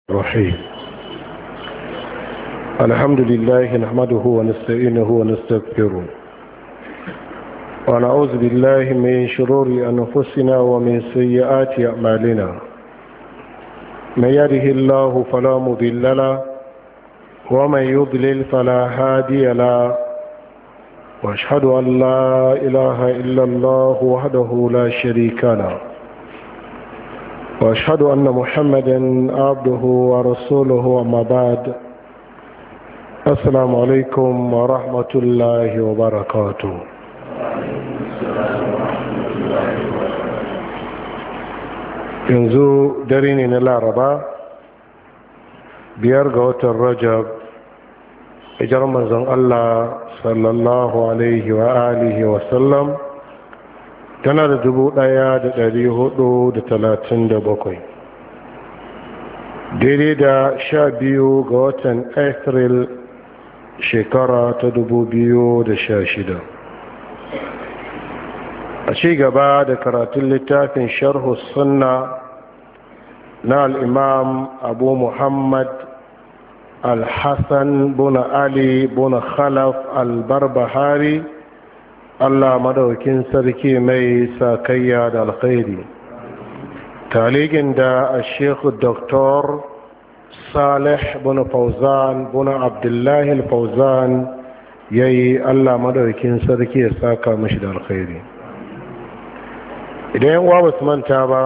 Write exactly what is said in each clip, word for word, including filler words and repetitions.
الرحيم الحمد لله نحمده ونستعينه ونستغفره ونعوذ بالله من شرور أنفسنا ومن سيئات أعمالنا من يهده الله فلا مضل له ومن يضلل فلا هادي له واشهد أن لا إله إلا الله وحده لا شريك له واشهد ان محمدا عبده ورسوله اما بعد السلام عليكم ورحمه الله وبركاته yanzu dare ne na laraba biyar ga watan rajab hijar manzon Allah sallallahu alaihi wa alihi wa sallam tana da dubu ɗaya da ɗari hudu da talatin da bakwai daidai da sha biyu ga watan april shekara ta dubu biyu da sha shida a ci gaba da karatun littafin sharhu sunna na al'imam abu muhammad al-hassan buna ali buna khalaf al-barbahari Allah madaukin sarki mai sakayya da alkhairi taligin da a shekhu doktor salih bin fauzan bin abdullahi fauzan ya yi Allah madaukin sarki ya saka mashi da alkhairi idan yan uwa ba su manta ba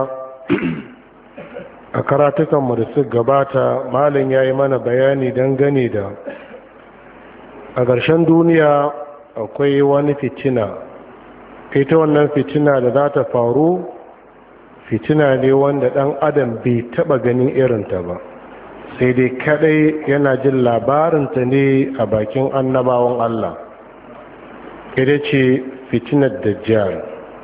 a karatukanmu da su gabata malin ya yi mana bayani dangane da a ƙarshen duniya akwai wani fitina ita wannan fitina da za ta faru fitina ne wanda ɗan adam bai taɓa ganin irinta ba sai dai kadai yana jin labarinta ne a bakin annabawan Allah ita ce fitinar dajjal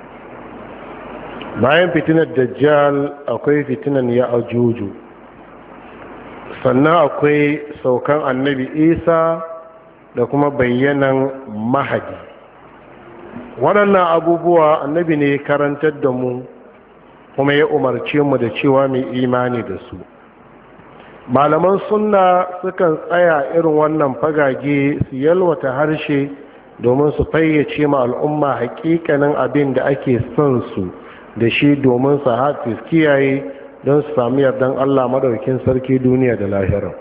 bayan fitinar dajjal akwai fitinar ya ajuju sannan akwai saukan annabi isa da kuma bayyanan mahadi waɗannan abubuwa annabi ne karantar da mu kuma ya umarce mu da cewa mai imani da su malaman sunna sukan tsaya irin wannan fagage su yalwata harshe domin su fayyace ma al'umma hakikanin abin da ake son su da shi domin su hafi kiyaye don su sami yardan Allah madaukakin sarki duniya da lahira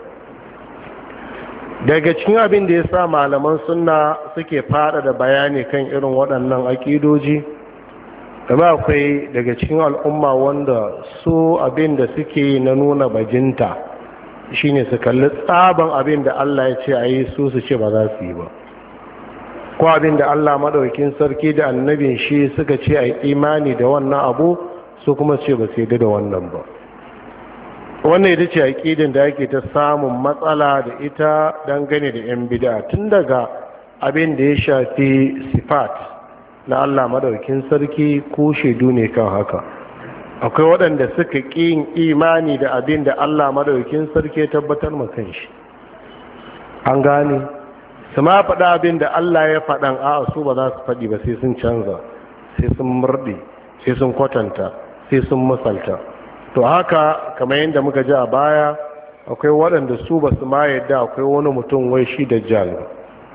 daga cikin abin da ya sa malaman sunna suke fada da bayani kan irin waɗannan aƙidoji kuma akwai daga cikin al'umma wanda su abin da suke na nuna bajinta shine su kalli tsaban abin da Allah ya ce a yi su su ce ba za su yi ba ko abin da Allah maɗaukin sarki da annabin shi suka ce a yi imani da wannan abu su kuma ce ba su yi da wannan ba wannan ita ce aƙidin da ake ta samun matsala da ita dangane da 'yan bid'a tun daga abin da ya shafi sifat na Allah madaukin sarki ko shaidu ne kan haka akwai waɗanda suka ƙi yin imani da abin da Allah madaukin sarki ya tabbatar ma kanshi an gane su ma faɗa abin da Allah ya faɗan a su ba za su faɗi ba sai sun canza sai sun murɗe sai sun kwatanta sai sun misalta to haka kamar yadda muka ji a baya akwai waɗanda su ba su ma yadda akwai wani mutum wai shi dajjal ba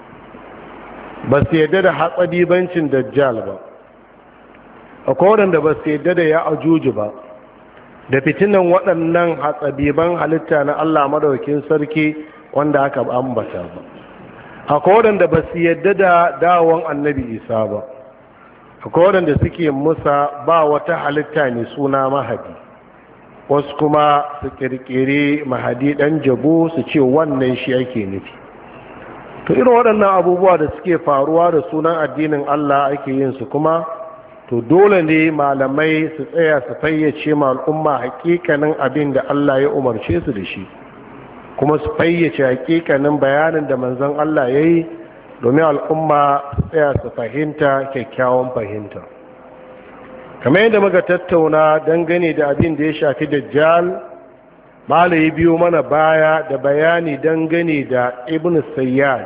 ba su yadda da hatsadibancin dajjal ba akwai waɗanda ba su yadda da ya ajuji ba da fitinan waɗannan hatsadiban halitta na Allah madaukakin sarki wanda aka ambata ba akwai waɗanda ba su yadda da dawon annabi isa ba akwai waɗanda suke musa ba wata halitta ne suna mahadi wasu kuma su kirkiri mahadi dan jabo su ce wannan shi ake nufi to irin waɗannan abubuwa da suke faruwa da sunan addinin Allah ake yin su kuma to dole ne malamai su tsaya su fayyace ma al'umma hakikanin abin da Allah ya umarce su da shi kuma su fayyace hakikanin bayanin da manzon Allah ya yi domin al'umma su tsaya su fahimta kyakkyawan fahimta kamar yadda muka tattauna dangane da abin da ya shafi dajjal malayi biyo mana baya da bayani dangane da ibn sayyad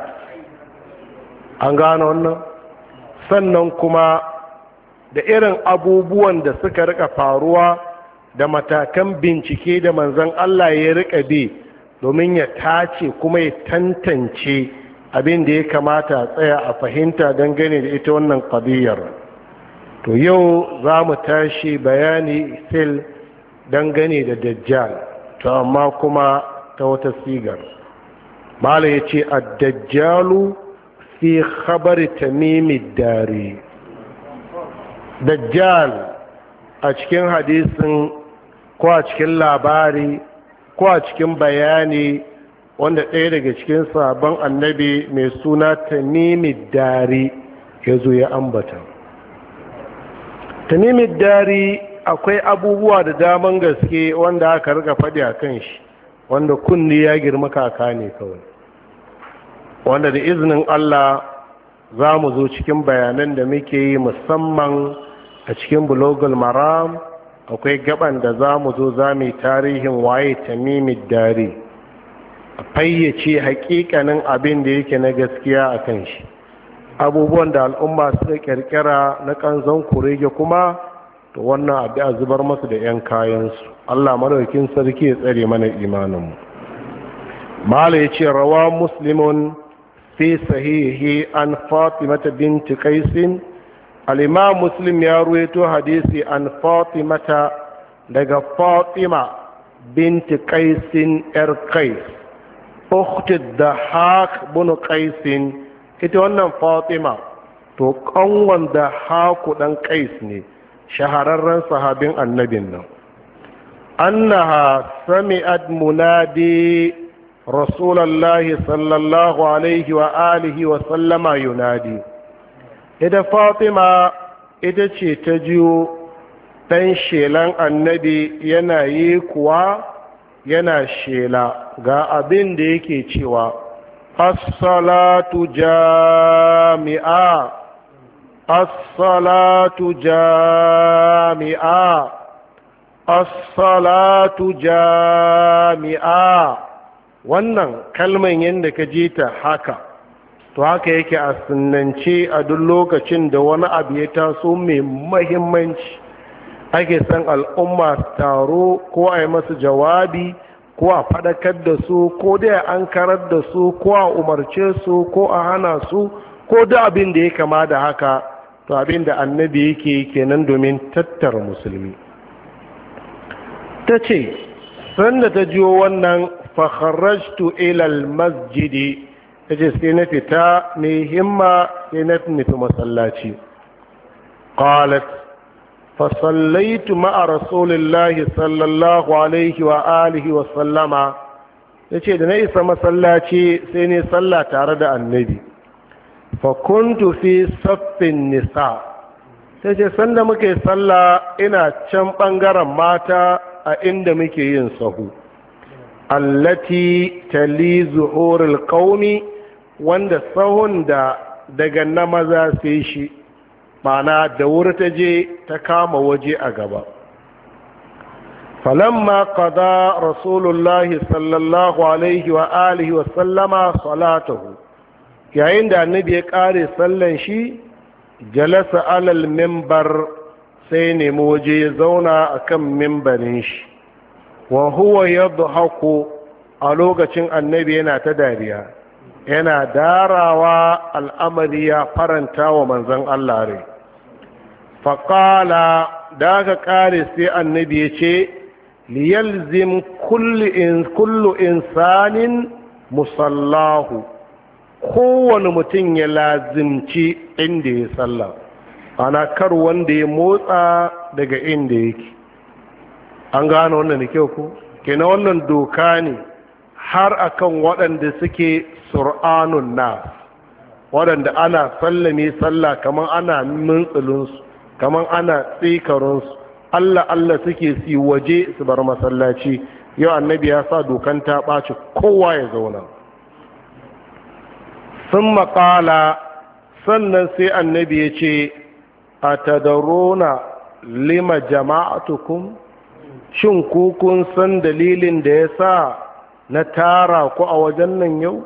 an gano wannan sannan kuma da irin abubuwan da suka rika faruwa da matakan bincike da manzon Allah ya rika bi domin ya tace kuma ya tantance abin da ya kamata a tsaya a fahimta dangane da ita wannan qadiyar. To yau za mu tashi bayani sil dangane da dajjal, to amma kuma ta wata sigar. Mala ya ce ad-dajjalu fi khabari tamimid dari. Dajjal a cikin hadisin ko a cikin labari ko a cikin bayani wanda ɗaya daga cikin sabon annabi mai suna tamimid dari ya zo ya ambata. Tamimid dari akwai abubuwa da daman gaske wanda aka riga faɗi a kan shi, wanda kunni ya girma kaka ne kawai, wanda da izinin Allah za mu zo cikin bayanan da muke yi musamman a cikin bulogul maram. Akwai gaban da za mu zo za mu yi tarihin waye tamimid dari, a fayyace hakikanin abin da yake na gaskiya a kan shi, abubuwan da al'umma suka kirkira na kanzon kurege kuma to wannan abu a zubar masu da 'yan kayansu. Allah maraukin sarki ya tsare mana imaninmu. Mala ya ce rawa muslimun fi sahihi an fatimata binti qaisin. Al-imam muslim ya ruwaito hadisi an fatimata daga fatima binti qaisin yar qais ukhti dahak bin qaisin. Ita wannan fatima to kanwan dahaku dan qais ne, shahararren sahabin annabin nan. Annaha sami'at munadi rasulullahi sallallahu alaihi wa alihi wa sallama yunadi. Ita fatima ita ce ta jiyo ɗan shelan annabi yana yi kuwa yana shela ga abin da yake cewa as-salatu jami'a, as-salatu jami'a, as-salatu jami'a. Wannan kalman yadda ka ji ta haka, to haka yake a sunnance a duk lokacin da wani abu ya taso mai mahimmanci ake san al'umma taro ko a yi masu jawabi ko a faɗakar da su ko da an karar da su ko a umarce su ko a hana su ko da abin da ya kama da haka, to abin da annabi yake kenan domin tattara musulmi. Ta ce sanda ta jiyo wannan fakharajtu ilal masjidi, ta ce sai na fita mai himma sai na nufi masallaci. Qalat fasallaitu ma'a rasulillahi sallallahu alaihi wa alihi wa sallama. Ta ce da na isa masallaci sai ne sallah tare da annabi. Fa kuntu fi saffin nisa. Ta ce sanda muke sallah ina can ɓangaren mata a inda muke yin sahu. Allati tali zuhurul qaumi, wanda sahun da daga na maza sai shi, mana da wuri ta je ta kama waje a gaba. Falamma qada rasulullahi sallallahu alaihi wa alihi wa sallama salatahu, yayin da annabi ya kare sallan shi, jalasa alal mimbar, sai nemi waje ya zauna akan mimbarin shi. Wa huwa yadhaku, a lokacin annabi yana ta dariya, yana darawa, al'amari ya faranta wa manzon Allah rai. Faƙala, da aka ƙare sai annabi ya ce liyalzim kullu insanin musallahu, kowane mutum ya lazimci inda ya salla, ana kar wanda ya motsa daga inda yake. An gano wannan da kyau ko? Kenan wannan doka ne har akan waɗanda suke sur'anun nas, waɗanda ana sallame sallah kamar ana mintsulinsu, kamar ana tsikarunsu, Allah Allah suke si waje su bar masallaci. Yau annabi ya sa dokan ta ɓaci, kowa ya zauna. Sun maƙala, sannan sai annabi ya ce a tadarona lima jama'atukum, shin ku kun san dalilin da ya sa na tara ku a wajen nan yau?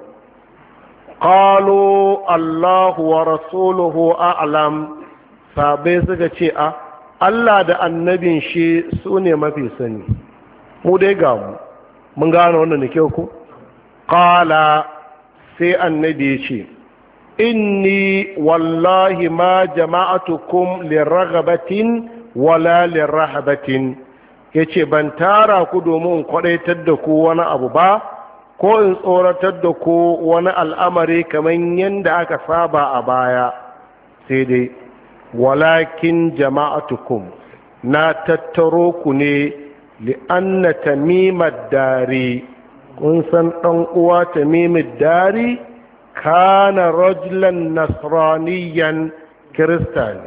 Qalu Allahu wa rasuluhu a'lam. Sabai suka ce a Allah da annabin shi su ne mafi sani. Mu dai ga mu mun gano wannan da kyau ku. Qala sai annabi ya ce inni wallahi ma jama'atukum liraghabatin wala lirahabatin, yace ban tara ku domin kwadaitar da ku wani abu ba ko in tsoratar da ku wani al'amari kamar yadda aka saba a baya, sai dai walakin jama'atukum na tattaro ku ne li'anna tamimad dari, kun san ɗan uwa tamimid dari kana rajulan nasraniyan kiristani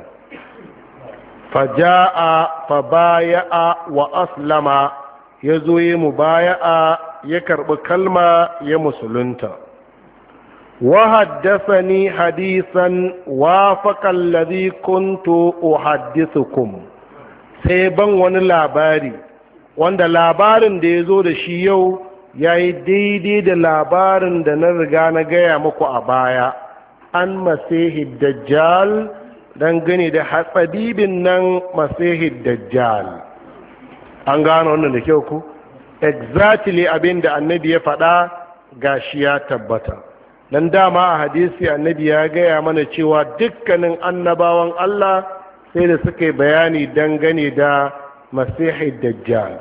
faja'a fabaya'a wa aslama, ya zo yi mubaya'a ya karɓi kalma ya musulunta. wa haddasani hadisan wafaqa alladhi kuntu uhaddithukum, sai ban wani labari wanda labarin da ya zo da shi yau ya yi daidai da labarin da na riga na gaya muku a baya an masihid dajjal, dangane da hatsabibin nan masihid dajjal. An gano wannan da kyau ku? Exactly abin da annabi ya faɗa gashi ya tabbata. Dan dama a hadisi annabi ya gaya mana cewa dukkanin annabawan Allah sai da suka yi bayani dangane da masihid dajjal.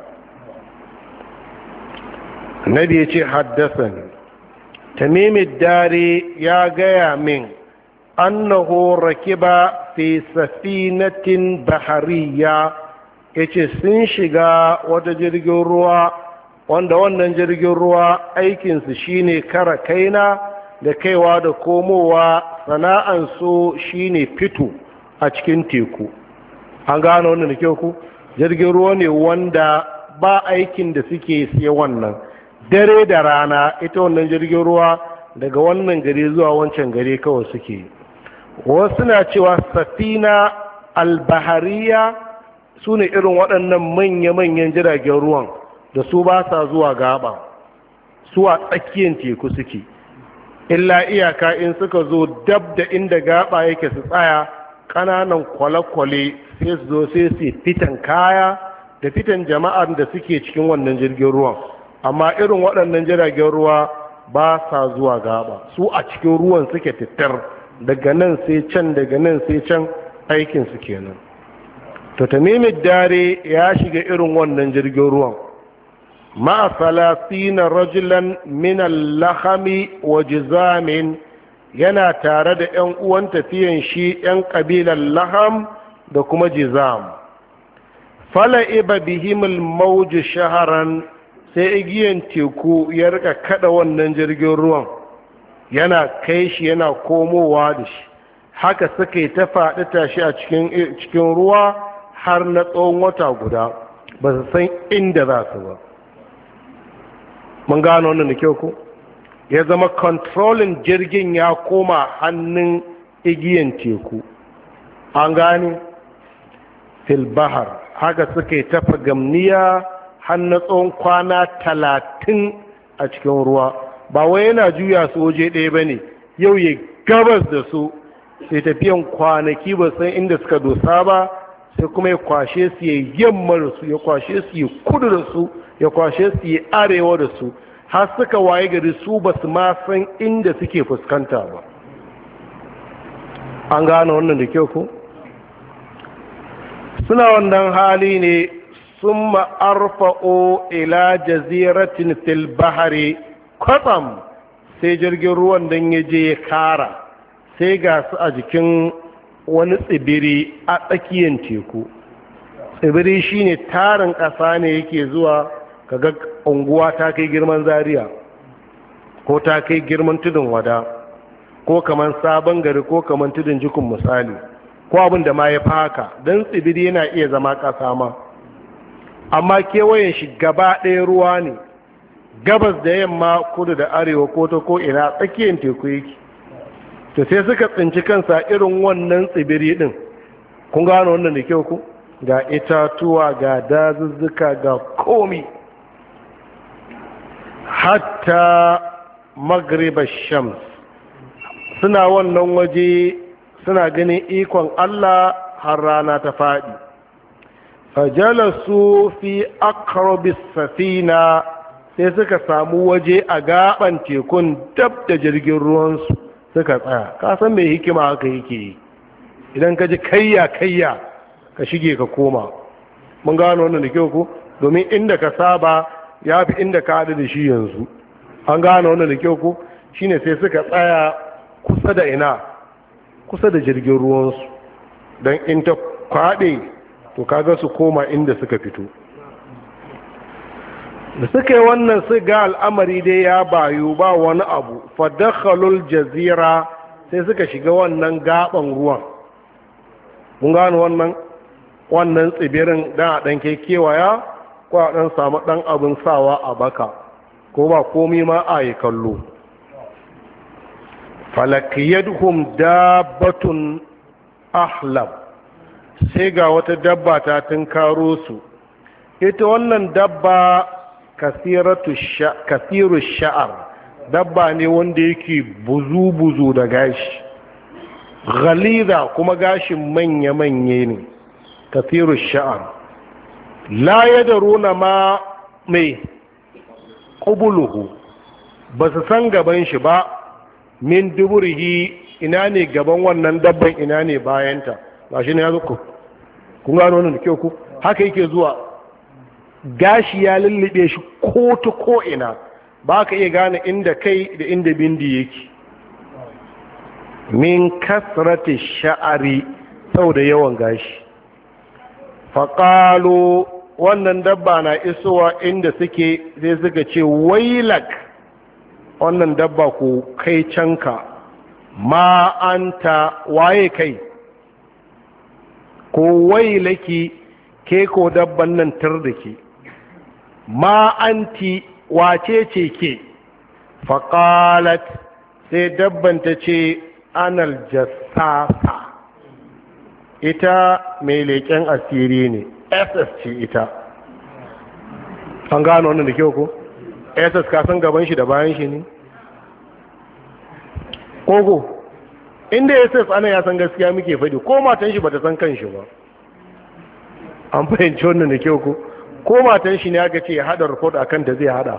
Annabi ya ce haddasani tamimid dari ya gaya min annahu rakiba fi safinatin bahariya, yace sun shiga wata jirgin ruwa wanda wannan jirgin ruwa aikinsu shine kara kaina da kaiwa da komowa, sana'ansu shine fito a cikin teku. An gano wannan da kyau ku? Jirgin ruwa ne wanda ba aikin da suke siya wannan dare da rana, ita wannan jirgin ruwa daga wannan gari zuwa wancan gari kawai suke. Wasu na cewa safina albahariya su ne irin waɗannan manya-manyan jiragen ruwan da su ba sa zuwa gaba, su a tsakiyar teku suke, illa iyaka in suka zo dab da inda gaba yake su tsaya, ƙananan kwale-kwale sai su zo sai su fitan kaya da fitan jama'ar da suke cikin wannan jirgin ruwan. Amma irin waɗannan jiragen ruwa ba sa zuwa gaba, su a cikin ruwan suke tattar, daga nan sai can daga nan sai can aikinsu kenan. To tamimid dare ya shiga irin wannan jirgin ruwan ma'a salasina rajulan min al-lahami wa jizamin, yana tare da ƴan uwan tafiyan shi ƴan kabilan laham da kuma jizam. fala'iba bihimul mawj shaharan, sai igiyan teku ya rika kada wannan jirgin ruwan yana kai shi yana komowa da shi, haka suka yi ta faɗi tashi a cikin cikin ruwa har na tsawon wata guda, ba su san inda za su ba. Mun gano wannan da kyau ku? Ya zama controlling jirgin ya koma hannun igiyan teku. An gane fil bahar, haka suka yi ta fagamniya har na tsawon kwana talatin a cikin ruwa. Ba wai yana juya su waje ɗaya ba ne, yau ya gabas da su, sai tafiyan kwanaki ba san inda suka dosa ba, sai kuma ya kwashe su ya yamma da su, ya kwashe su ya kudu da su, ya kwashe su ya arewa da su, har suka waye gari su ba su ma san inda suke fuskanta ba. An gane wannan da kyau ko? Suna wannan hali ne sun ma'arfa'o ila jaziratin fil bahari, kwatsam sai jirgin ruwan don ya je ya kara, sai ga su a jikin wani tsibiri a tsakiyar teku. Tsibiri shine tarin ƙasa ne yake zuwa kaga unguwa ta kai girman Zaria ko ta kai girman tudun wada ko kaman sabon gari ko kaman tudun jikun misali, ko abin da ma ya faka, don tsibiri yana iya zama ƙasa ma, amma kewayen shi gaba ɗaya ruwa ne, gabas da yamma kudu da arewa ko ta ko ina tsakiyar teku yake. To sai suka tsinci kansa irin wannan tsibiri din. Kun gano wannan da kyau ku? Ga itatuwa, ga dazuzzuka, ga komi. Hatta magriba shams, suna wannan waje suna ganin ikon Allah har rana ta faɗi. fajalasu fi aqrabis safina, sai suka samu waje a gaban tekun dab da jirgin ruwansu suka tsaya. Ka san mai hikima haka yake yi, idan ka ji kayya kayya ka shige ka koma. Mun gano wannan da kyau ko, domin inda ka saba ya fi inda ka haɗu da shi yanzu. An gano wannan da kyau ko, shine sai suka tsaya kusa da ina, kusa da jirgin ruwansu, don in ta kwaɗe to kaga su koma inda suka fito. Da suka yi wannan su ga al'amari dai ya bayu ba wani abu, fadakhalul jazira, sai suka shiga wannan gaban ruwan. Mun gano wannan wannan tsibirin dan a ɗan kewaya ko a ɗan samu ɗan abin sawa a baka, ko ba komi ma a yi kallo. falakiyadhum dabbatun ahlab, sai ga wata dabba ta tunkaro su. Ita wannan dabba kasiru sha'ar, dabba ne wanda yake buzu-buzu da gashi, ghaliza kuma gashin manya-manye ne, kasiru sha'ar. La yadaruna ma mai qubuluhu, ba su san gaban shi ba, min duburihi, ina ne gaban wannan dabban, ina ne bayanta. Ba shi ne ya zuku, kun gano wannan da kyau ku, haka yake zuwa, gashi ya lullube shi ko ta ko ina, ba ka iya gane inda kai da inda bindi yake. Min kasrati sha'ari, sau da yawan gashi. faƙalo, wannan dabba na isowa inda suke, sai suka ce wailak, wannan dabba ko kai canka, ma anta, waye kai, ko wailaki, ke ko dabban nan tar da ke, ma anti, wace ce ke. faƙalat, sai dabban ta ce anal jassasa, ita mai leƙen asiri ne, S S ce ita. An gano wannan da kyau ko? S S ka san gaban shi da bayan shi ne? Kogo, inda S S ana ya san gaskiya muke faɗi, ko matan shi bata san kan shi ba. An fahimci wannan da kyau ko? Ko matan shi ne aka ce ya haɗa report akan da zai haɗa.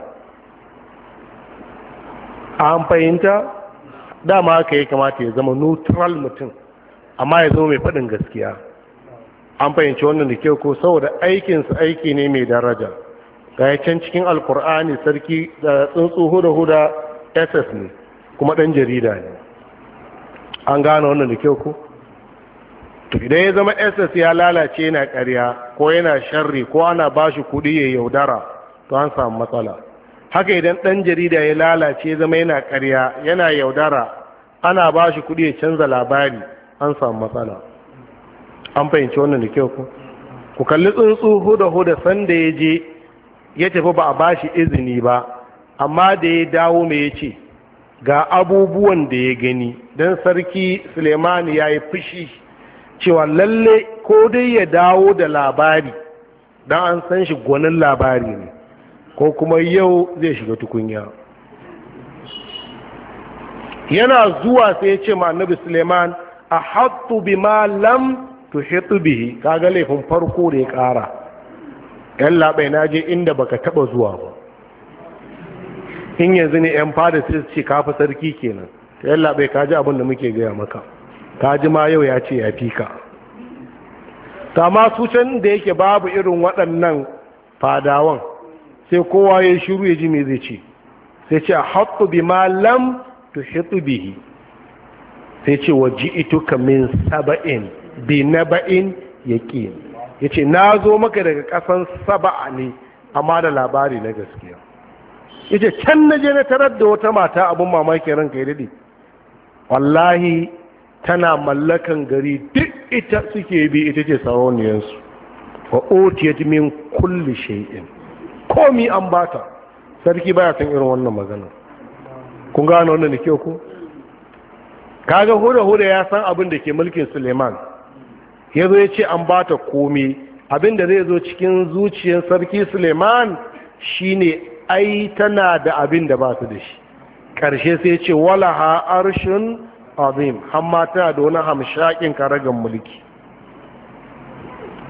An fahimta? Dama haka ya kamata ya zama neutral mutum, amma ya zama mai faɗin gaskiya. An fahimci wannan da kyau ko, saboda aikinsu aiki ne mai daraja. Ga ya can cikin alkur'ani sarki da tsuntsu huda-huda S S ne, kuma ɗan jarida ne. An gane wannan da kyau ko? To idan ya zama S S ya lalace yana ƙarya ko yana sharri ko ana ba shi kuɗi ya yaudara, to an samu matsala. Haka idan ɗan jarida ya lalace ya zama yana ƙarya yana yaudara, ana ba shi kuɗi ya canza labari, an samu matsala. An fahimci wannan da kyau ku ku kalli tsuntsu huda huda sanda ya je ya tafi ba a ba shi izini ba, amma da ya dawo mai ya ce ga abubuwan da ya gani, don sarki Sulemani ya yi fushi cewa lalle ko dai ya dawo da labari don an san shi gwanin labari ne, ko kuma yau zai shiga tukunya. Yana zuwa sai ya ce ma annabi Suleiman, a hattu bi ma lam tuhitu bihi, kaga laifin farko da ya kara. Yan labai na je inda baka taba zuwa ba. In yanzu ne yan fada sai ce kafa sarki kenan. Ta yan labai ka ji abin da muke gaya maka. Ka ji ma yau ya ce ya fi ka. Ta ma su can da yake babu irin waɗannan fadawan, sai kowa ya shiru ya ji me zai ce. Sai ce a hattu bi ma lam tuhitu bihi, sai ce wa ji'ituka min saba'in bi naba'in yaqin, yace na zo maka daga kasan saba'a ne amma da labari na gaskiya. Yace can naje na tarar da wata mata, abun mamaki ranka ya dade, wallahi tana mallakan gari duk ita suke bi, ita ce sarauniyarsu. wa utiyat min kulli shay'in, komi an bata. Sarki baya san irin wannan magana. Kun gano wannan da kyau ko? Kaga huda huda ya san abin da ke mulkin Suleiman, yazo ya ce an bata komi. Abin da zai zo cikin zuciyar sarki Suleiman shine ai tana da abin da ba su da shi. Karshe sai ya ce wala ha arshun azim, amma tana da wani hamshakin karagan mulki.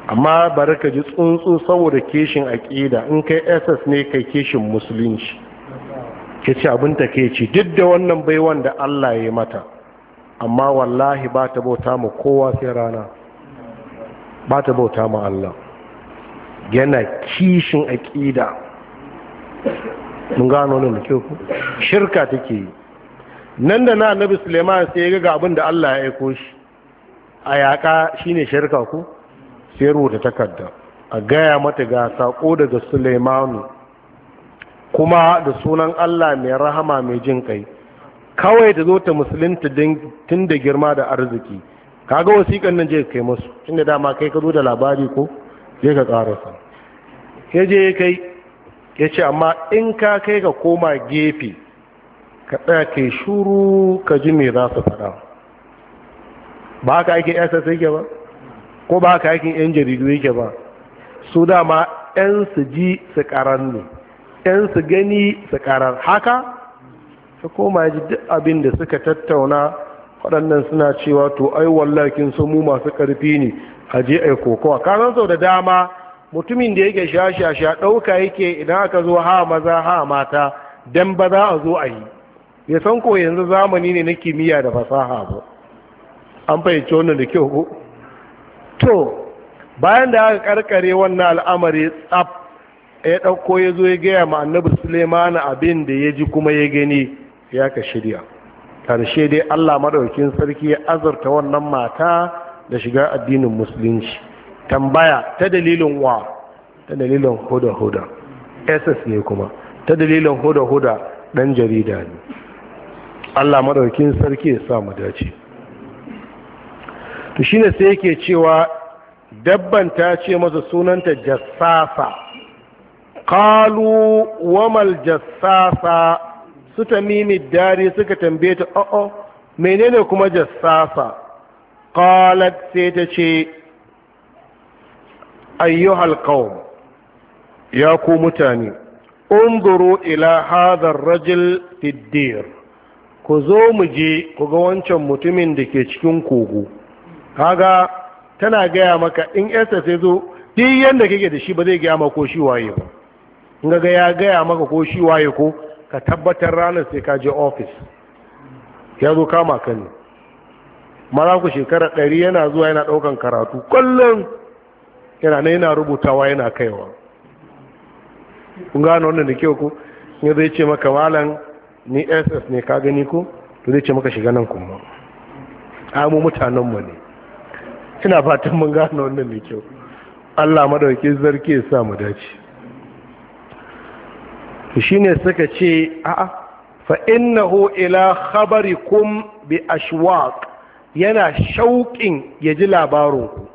amma bari ka ji tsuntsu saboda keshin aƙida in kai ss ne kai keshin musulunci ke ce abin ta ke ci duk da wannan baiwan da Allah ya mata amma wallahi ba ta bauta ma kowa sai rana ba ta bauta ma Allah yana kishin aƙida mun gano nan da kyau ku shirka take yi nan da na annabi Suleiman sai ya ga abin da Allah ya aiko shi a yaƙa shine shirka ku sai rubuta takarda a gaya mata ga sako daga Suleimanu kuma da sunan Allah mai rahama mai jin kai kawai ta zo ta musulunta tun da girma da arziki kaga wasiƙan nan je kai musu inda dama kai ka zo da labari ko je ka ƙarasa ya je kai ya ce amma in ka kai ka koma gefe ka tsaya kai shuru ka ji me za su faɗa ba ka aikin yasa yake ba ko ba ka aikin yan jaridu yake ba su dama yan su ji su karar ne yan su gani su karar haka su koma ji duk abin da suka tattauna waɗannan suna cewa to ai wallakin su mu masu ƙarfi ne a je ai kokowa kanan sau da dama mutumin da yake sha-sha-sha ɗauka yake idan aka zo ha maza ha mata dan ba za a zo a yi ya san ko yanzu zamani ne na kimiyya da fasaha ba an fahimci wannan da kyau ko to bayan da aka karkare wannan al'amari tsaf ya ɗauko ya zo ya gaya ma annabi Suleiman abin da ya ji kuma ya gani ya ka shirya karshe dai Allah madaukakin sarki ya azurta wannan mata da shiga addinin musulunci tambaya ta dalilin wa ta dalilin huda huda ss ne kuma ta dalilin huda huda dan jarida ne Allah madaukakin sarki ya sa mu dace to shine sai yake cewa dabban ta ce masa sunanta jassasa qalu wamal jassasa su tamimi dari suka tambaye ta o'o menene kuma jassasa qalat sai ta ce ayyuhal qawm ya ku mutane unzuru ila hadha ar-rajul fi ad-dir ku zo mu je ku ga wancan mutumin da ke cikin kogo kaga tana gaya maka in yarsa sai zo duk yanda kake da shi ba zai gaya maka ko shi waye ba in ga ya gaya maka ko shi waye ko ka tabbatar ranar sai ka je office ya zo kama ka ne mara ku shekara ɗari yana zuwa yana ɗaukan karatu kullum yana na yana rubutawa yana kaiwa kun gano wannan da kyau ko ne zai ce maka malam ni ss ne ka gani ko to zai ce maka shiga nan kuma a mu mutanenmu ne ina fatan mun gano wannan da kyau Allah madauki zarki ya sa mu dace to shine suka ce a'a fa innahu ila khabarikum bi ashwaq yana shauƙin ya ji labarinku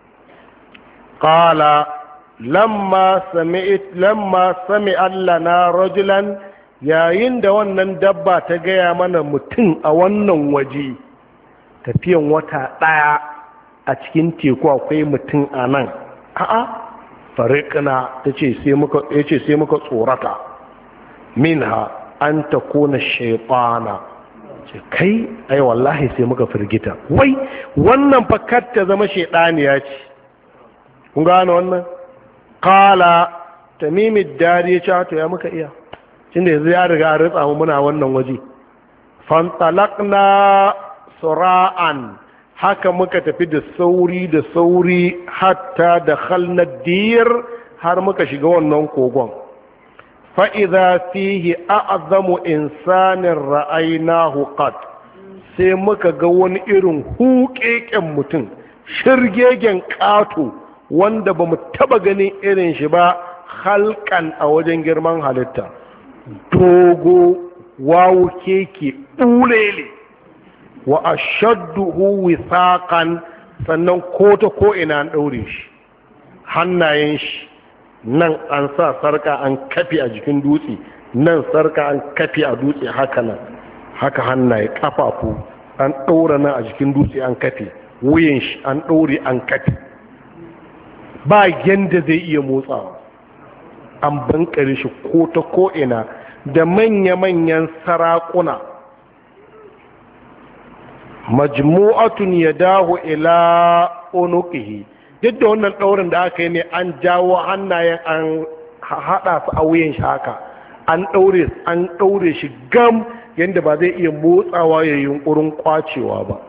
qala lamma sami'at lamma sami'a lana rajulan yayin da wannan dabba ta gaya mana mutum a wannan waje tafiyan wata ɗaya a cikin teku akwai mutum a nan a'a fariƙina ta ce sai muka ya ce sai muka tsorata minha an ta kona shaitana ce kai ai wallahi sai muka firgita wai wannan fakar ta zama shaidaniya ce kun gane wannan kala tamimid dari ya ce to ya muka iya tunda yanzu ya riga a ritsa mu muna wannan waje fantalaqna sura'an haka muka tafi da sauri da sauri hatta da khalnadiyar har muka shiga wannan kogon fa'iza fihi a'azamu insanin ra'ainahu qad sai muka ga wani irin huƙeƙen mutum shirgegen ƙato wanda ba mu taɓa ganin irin shi ba halkan a wajen girman halitta dogo wawu keke ɓulele wa ashadduhu wisaqan sannan ko ta ko ina an ɗaure shi hannayen shi nan an sa sarka an kafi a jikin dutse nan sarka an kafi a dutse haka nan haka hannaye kafafu an ɗaura nan a jikin dutse an kafi wuyan shi an ɗaure an kafi ba yanda zai iya motsawa an bankare shi ko ta ko ina da manya-manyan sarakuna majmu'atun yadahu ila unuqihi duk da wannan ɗaurin da aka yi ne an jawo hannayen an haɗa su a wuyan shi haka an ɗaure an ɗaure shi gam yadda ba zai iya motsawa ya yunkurin kwacewa ba.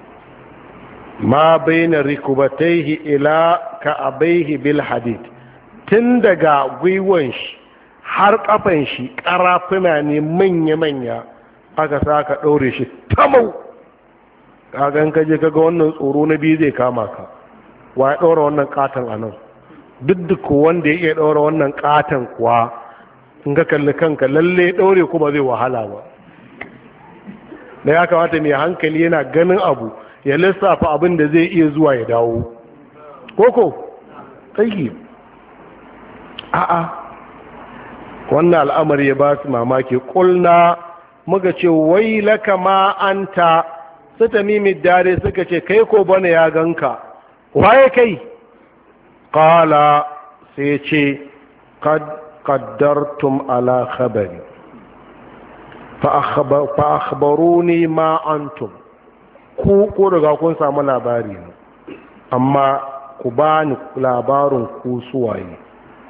ma baina rikubataihi ila ka'abaihi bil hadid, tun daga gwiwan shi har kafan shi karafuna ne manya-manya aka sa ka ɗaure shi tamau. kagan kaje kaga wannan tsoro na biyu zai kama ka. wa ya ɗaura wannan katon a nan? duk duk wanda ya iya ɗaura wannan katon kuwa in ka kalli kanka lalle ɗaure kuma zai wahala ba. da ya kamata mai hankali yana ganin abu ya lissafa abin da zai iya zuwa ya dawo. koko tsayi a'a wannan al'amari ya ba su mamaki. ƙulna muka ce wai laka ma anta, su tamimi dare suka ce kai ko bane ya ganka, waye kai? qala sai ce qad qaddartum ala khabari fa akhbaruni ma antum, ku ko daga kun samu labari ne amma ku bani labarin ku suwaye.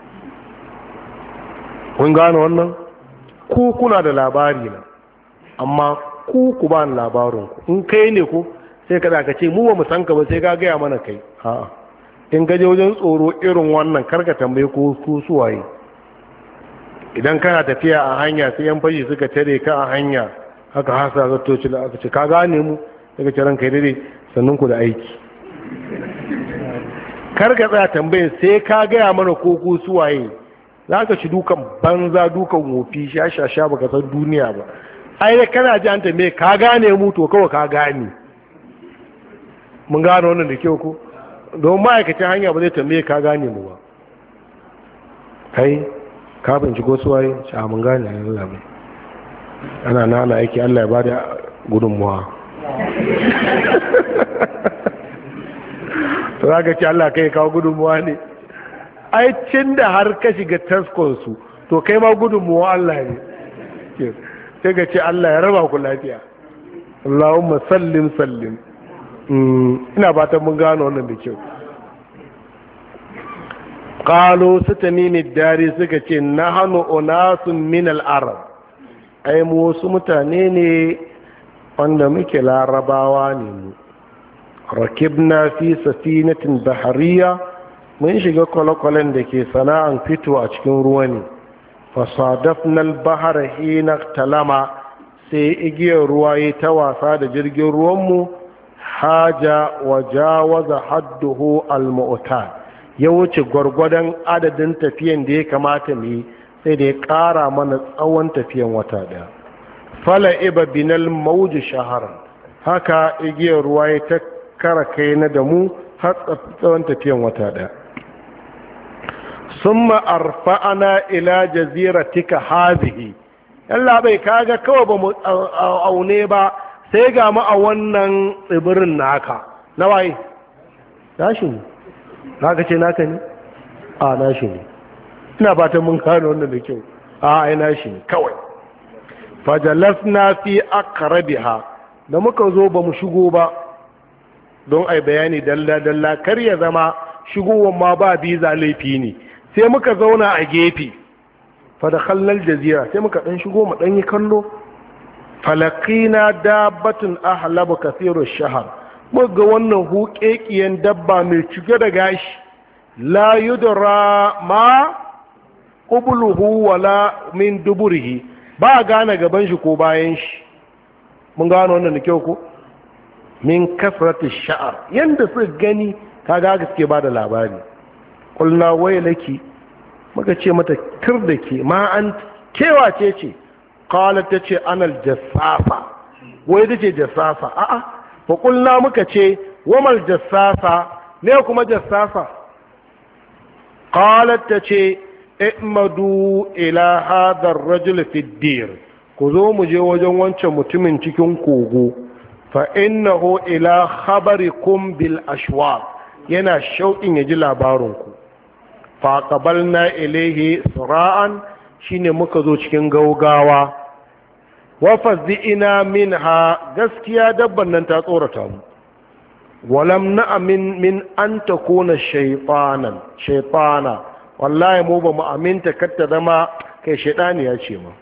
kun gano wannan? ku kuna da labari na amma ku ku bani labarin ku. in kai ne ku sai ka ka ce mu ba mu san ka ba sai ka gaya mana kai. a'a in gaje wajen tsoro irin wannan karka tambaye ku ku suwaye. idan kana tafiya a hanya sai yan fashi suka tare ka a hanya haka hasa zato ci da aka ce ka gane mu daga ce ranka dai sannan ku da aiki. karka tsaya tambayin sai ka gaya mana ko ku suwaye. za ka ci dukan banza dukan wofi sha-sha-sha baka san duniya ba. ai da kana ji an tambaye ka gane mu to kawai ka gane. mun gane wannan da kyau ko don ma'aikacin hanya ba zai tambaye ka gane mu ba. kai ka binci ko suwaye sha mun gane ne Allah bai ana nana aiki Allah ya bada gudunmuwa. to za ka ce Allah kai kawo gudunmuwa ne. ai cin da har ka shiga taskonsu to kai ma gudunmuwa Allah ne. sai ka ce Allah ya raba ku lafiya. Allahumma sallim sallim. ina fatan mun gano wannan da kyau. qalu sutamimi dari suka ce nahnu unasun min al-arab, ai mu wasu mutane ne wanda muke larabawa ne mu. rakibna fi safinatin bahariya, mun shiga kwale-kwalen da ke sana'an fito a cikin ruwa ne. fasadafna al-bahra hina talama, sai igiyar ruwa yi ta wasa da jirgin ruwanmu. haja wa jawaza hadduhu al-mu'tad, ya wuce gwargwadon adadin tafiyan da ya kamata mu yi, sai da ya ƙara mana tsawon tafiyan wata ɗaya. fala iba binal mawju shaharan, haka igiyar ruwa ya ta kara kai na da mu har tsawon tafiyan wata ɗaya. summa arfa'ana ila jaziratika hadhihi, yalla bai kaga kawai ba mu aune ba sai ga mu a wannan tsibirin naka. na waye? nashi ne. naka ce naka ne? a nashi ne. ina fatan mun gano wannan da kyau. a ai nashi ne kawai. fajalasna fi aqrabiha, da muka zo ba mu shigo ba don ai bayani dalla dalla kar ya zama shigowar ma ba biza laifi ne. sai muka zauna a gefe. fa dakhalna al-jazira, sai muka dan shigo mu dan yi kallo. falakina dabbatun ahlabu kathiru shahar, muka ga wannan huƙeƙiyan dabba mai cike da gashi. la yudra ma qubluhu wala min duburihi, ba gane gaban shi ko bayan shi. mun gano wannan da kyau ko? min kasrati sha'ar, yanda suka gani kaga gaske ba da labari. qulna waylaki, muka ce mata kir da ke ma an kewa ce ce. qalat tace anal jassafa, wai tace jassafa. a'a fa qulna muka ce wamal jassafa, ne kuma jassafa? qalat tace imadu ila hadha ar-rajul fi ad-dir, ku zo mu je wajen wancan mutumin cikin kogo. fa innahu ila khabarikum bil ashwaq, yana shauƙin ya ji labarinku. fa qabalna ilayhi sura'an, shine muka zo cikin gaugawa. wa fazi'ina minha, gaskiya dabban nan ta tsorata mu. walam na'amin min an takuna shaytanan shaytana wallahi mu ba mu aminta kar ta zama kai shaytani ya ce mu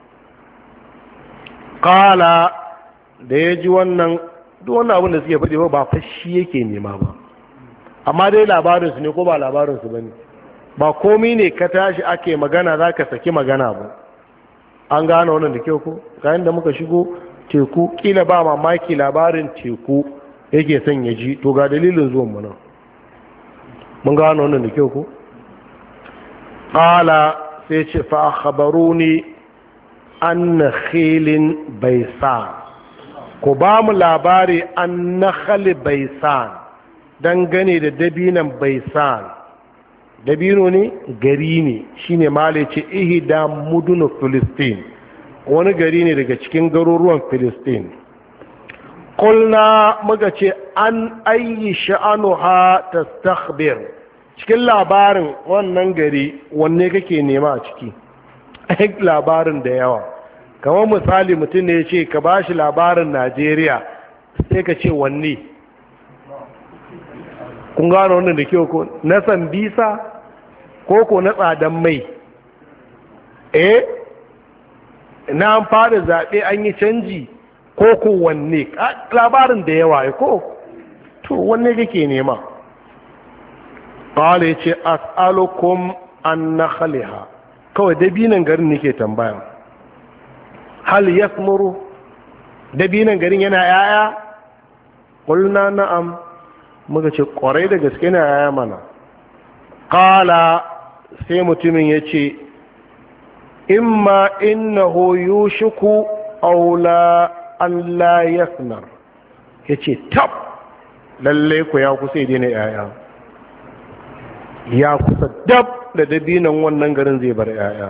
qala da yaji wannan duk wannan abin da suke faɗi ba ba fashi yake nema ba amma dai labarin su ne ko ba labarin su bane ba komai ne ka tashi ake magana zaka saki magana ba an gane wannan da kyau ko kayan da muka shigo teku kila ba mamaki labarin teku yake son ya ji to ga dalilin zuwan mu nan mun gane wannan da kyau ko qala sai ce fa akhbaruni anna khilin baysan ko ba mu labari an nakhli baysan dangane da dabinan baysan dabino ne gari ne shine male ce ihda mudun filistin wani gari ne daga cikin garuruwan filistin qulna muka ce an ayyi sha'anuha tastakhbir cikin labarin wannan gari wanne kake nema a ciki ai labarin da yawa kamar misali mutum ne ya ce ka bashi labarin Najeriya sai ka ce wanne kun gano wannan da kyau ko na Sambisa ko ko na tsadan mai eh na an fara zaɓe an yi canji ko ko wanne labarin da yawa ko to wanne kake nema ƙwale ce as'alukum an nakhliha kawai dabinan garin nake tambaya hal yasmuru dabinan garin yana yaya qulna na'am muka ce kwarai da gaske na yaya mana qala sai mutumin yace imma innahu yushiku aw la an la yasmar yace tab lalle ku ya kusa idina yaya ya kusa dab da dabinan wannan garin zai bar yaya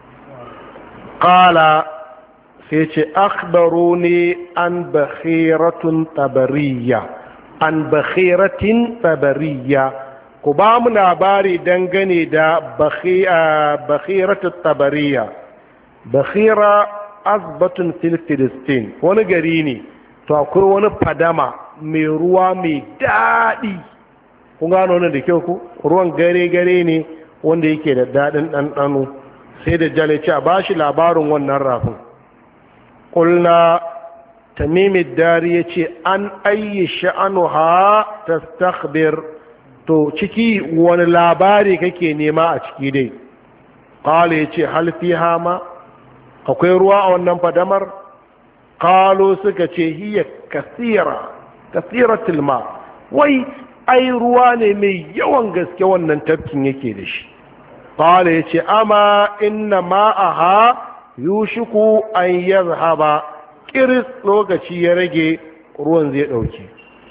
qala sai ce akhbaruni an bakhiratun tabariya an bakhiratin tabariya ku ba mu labari dangane da bakhiratun tabariya bakhira azbatun fil filistin wani gari ne to akwai wani fadama mai ruwa mai daɗi kun gano wannan da kyau ku ruwan gare-gare ne wanda yake da daɗin ɗanɗano sai da jale ce a ba shi labarin wannan rafin ƙulna tamimid dari ya ce an ayyi sha'anu ha ta stakbir to ciki wani labari kake nema a ciki dai ƙala ya ce halfi hama akwai ruwa a wannan fadamar ƙalo suka ce hiya kasira kasira tilma wai ai ruwa ne mai yawan gaske wannan tafkin yake da shi ƙala ya ce ama inna ma'aha yushiku an yazhaba kiris lokaci ya rage ruwan zai ɗauki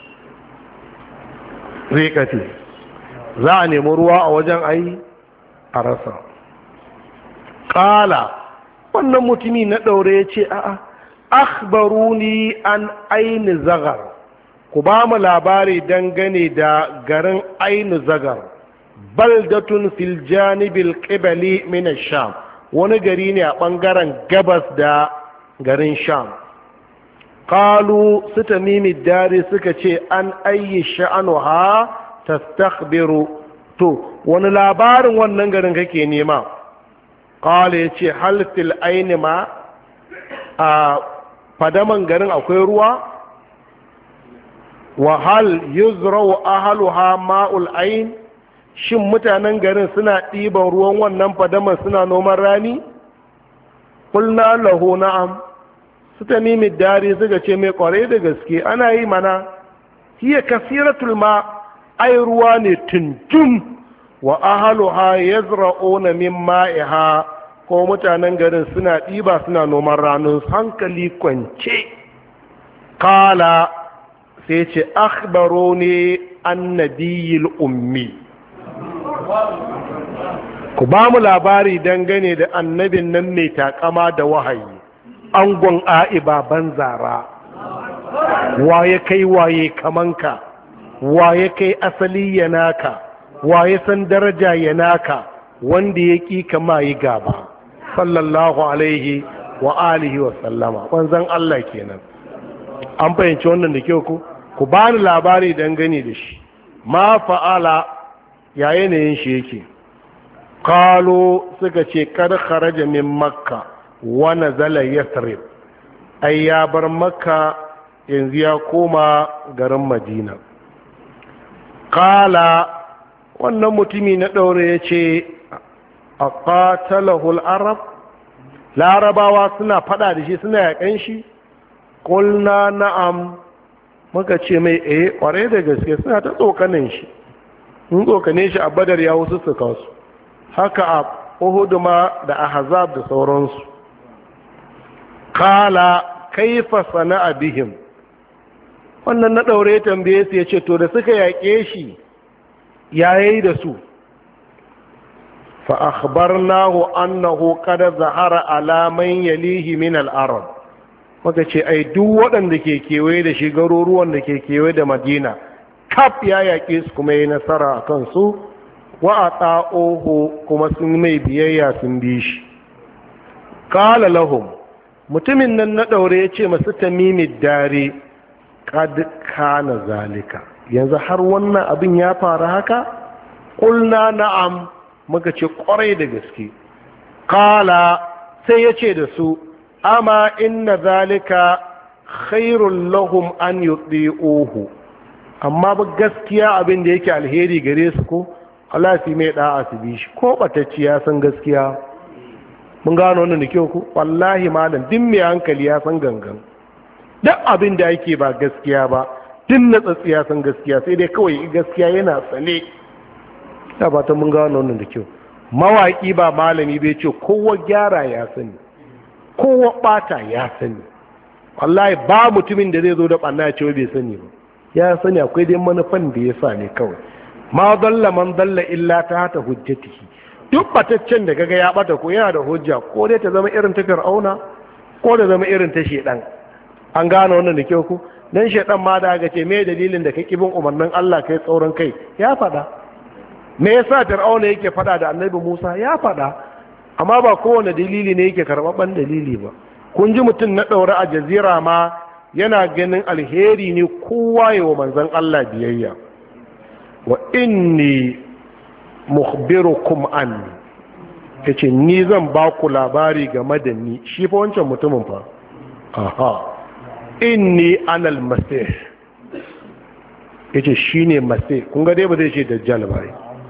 zai kace za a nemi ruwa a wajen ai a rasa ƙala wannan mutumi na ɗaure ya ce a'a akhbaruni an aini zagar ku ba mu labari dangane da garin aini zagar baldatun fil janibil qibali min ash-sham wani gari ne a bangaren gabas da garin sham qalu su tamimi dari suka ce an ayyi sha'anuha tastakhbiru to wani labarin wannan garin kake nema qala yace hal fil aini ma a fadaman garin akwai ruwa wa hal yuzra'u ahluha ma'ul ain shin mutanen garin suna ɗiban ruwan wannan fadaman suna noman rani kulna lahu na'am su tamimi dari suka ce mai kware da gaske ana yi mana hiya kasiratul ma ai ruwa ne tuntum wa ahluha yazra'una min ma'iha ko mutanen garin suna ɗiba suna noman ranun hankali kwance kala sai ce akhbaro ne annabiyil ummi ku ba mu labari dangane da annabin nan mai takama da wahayi angon a'iba banzara waye kai waye kamanka waye kai asali ya naka waye san daraja ya naka wanda ya ƙi kama yi gaba sallallahu alaihi wa alihi wa sallama wanzan Allah kenan an fahimci wannan da kyau ku ku bani labari dangane da shi, ma fa'ala ya yanayin shi yake. Kalo suka ce kad kharaja min makka wa nazala yathrib, ai ya bar makka yanzu ya koma garin madina. Kala wannan mutumi na ɗaure ya ce a ƙatalahul arab, larabawa suna fada da shi suna yaƙan shi. Ƙulna na'am, muka ce mai eh ƙware da gaske suna ta tsokanin shi, in tsokane shi a badar ya wasu su kasu, haka a uhudu ma da ahzab da sauransu. Kala kaifa sana'a bihim, wannan na ɗaure tambaye su ya ce to da suka yaƙe shi ya yi da su. Fa akhbarnahu annahu qad zahara ala man yalihi min al-arab, muka ce ai duk waɗanda ke kewaye da shi garuruwan da ke kewaye da madina kaf ya yaƙe su kuma yi nasara a kansu. Wa ata'uhu, kuma sun mai biyayya sun bi shi. Qala lahum, mutumin nan na ɗaure ya ce masu tamimid dare kad kana zalika, yanzu har wannan abin ya faru haka? Qulna na'am, muka ce ƙwarai da gaske. Kala sai ya ce da su, amma inna zalika khairun lahum an yuti'uhu, amma ba gaskiya abin da yake alheri gare su ko Allah su mai da'a su bi shi, ko batacci ya san gaskiya. Mun gano wannan da kyau ko wallahi malam din mai hankali ya san gangan, duk abin da yake ba gaskiya ba din na tsatsiya san gaskiya, sai dai kawai gaskiya yana tsane. Ya fata mun gano wannan da kyau. Mawaki ba malami bai ce kowa gyara ya sani, kowa bata ya sani. Wallahi ba mutumin da zai zo da ɓanna ya ce bai sani ba, ya sani, akwai dai manufan da ya sa ne kawai. Ma dalla man dalla illa ta hata hujjatihi, duk bataccen da kaga ya bata ko yana da hujja, ko dai ta zama irin ta Fir'auna ko da zama irin ta shedan. An gane wannan da kyau ku, dan shedan ma da aka ce me dalilin da kake bin umarnin Allah kai tsauran kai, ya fada. Me yasa Fir'auna yake fada da Annabi Musa, ya fada. Amma ba kowane dalili ne yake karɓaɓɓen dalili ba. Kun ji mutum na ɗaure a jazira ma yana ganin alheri ne kowa yi wa manzan Allah biyayya. Wa inni mukhbirukum anni, yace ni zan ba ku labari game da ni. Shi fa wancan mutumin fa, aha, inni anal masih, yace shine masih. kun ga dai ba zai ce dajjal ba,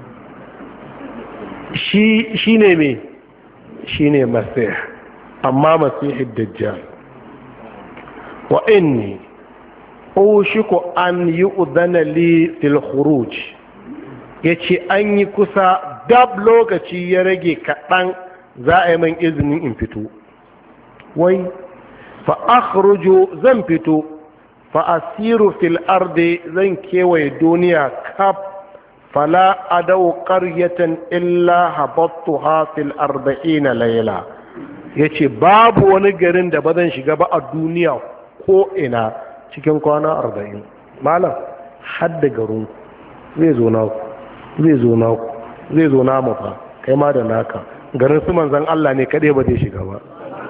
shi shine me, shine masih, amma masihid dajjal. Wa inni ushiku an yu'dhana li fil khuruj, yace an yi kusa dab lokaci ya rage kaɗan za a yi man izinin in fito. Wai fa akhruju, zan fito, fa asiru fil ardi, zan kewaye duniya kaf, fala adau qaryatan illa habattuha fil arba'ina layla, yace babu wani garin da ba zan shiga ba a duniya ko ina cikin kwana arba'in. Malam hadda garin zai zo naku, zai zo naku, zai zo namu fa, kai ma da naka. Garin su manzan Allah ne kadai ba zai shiga ba.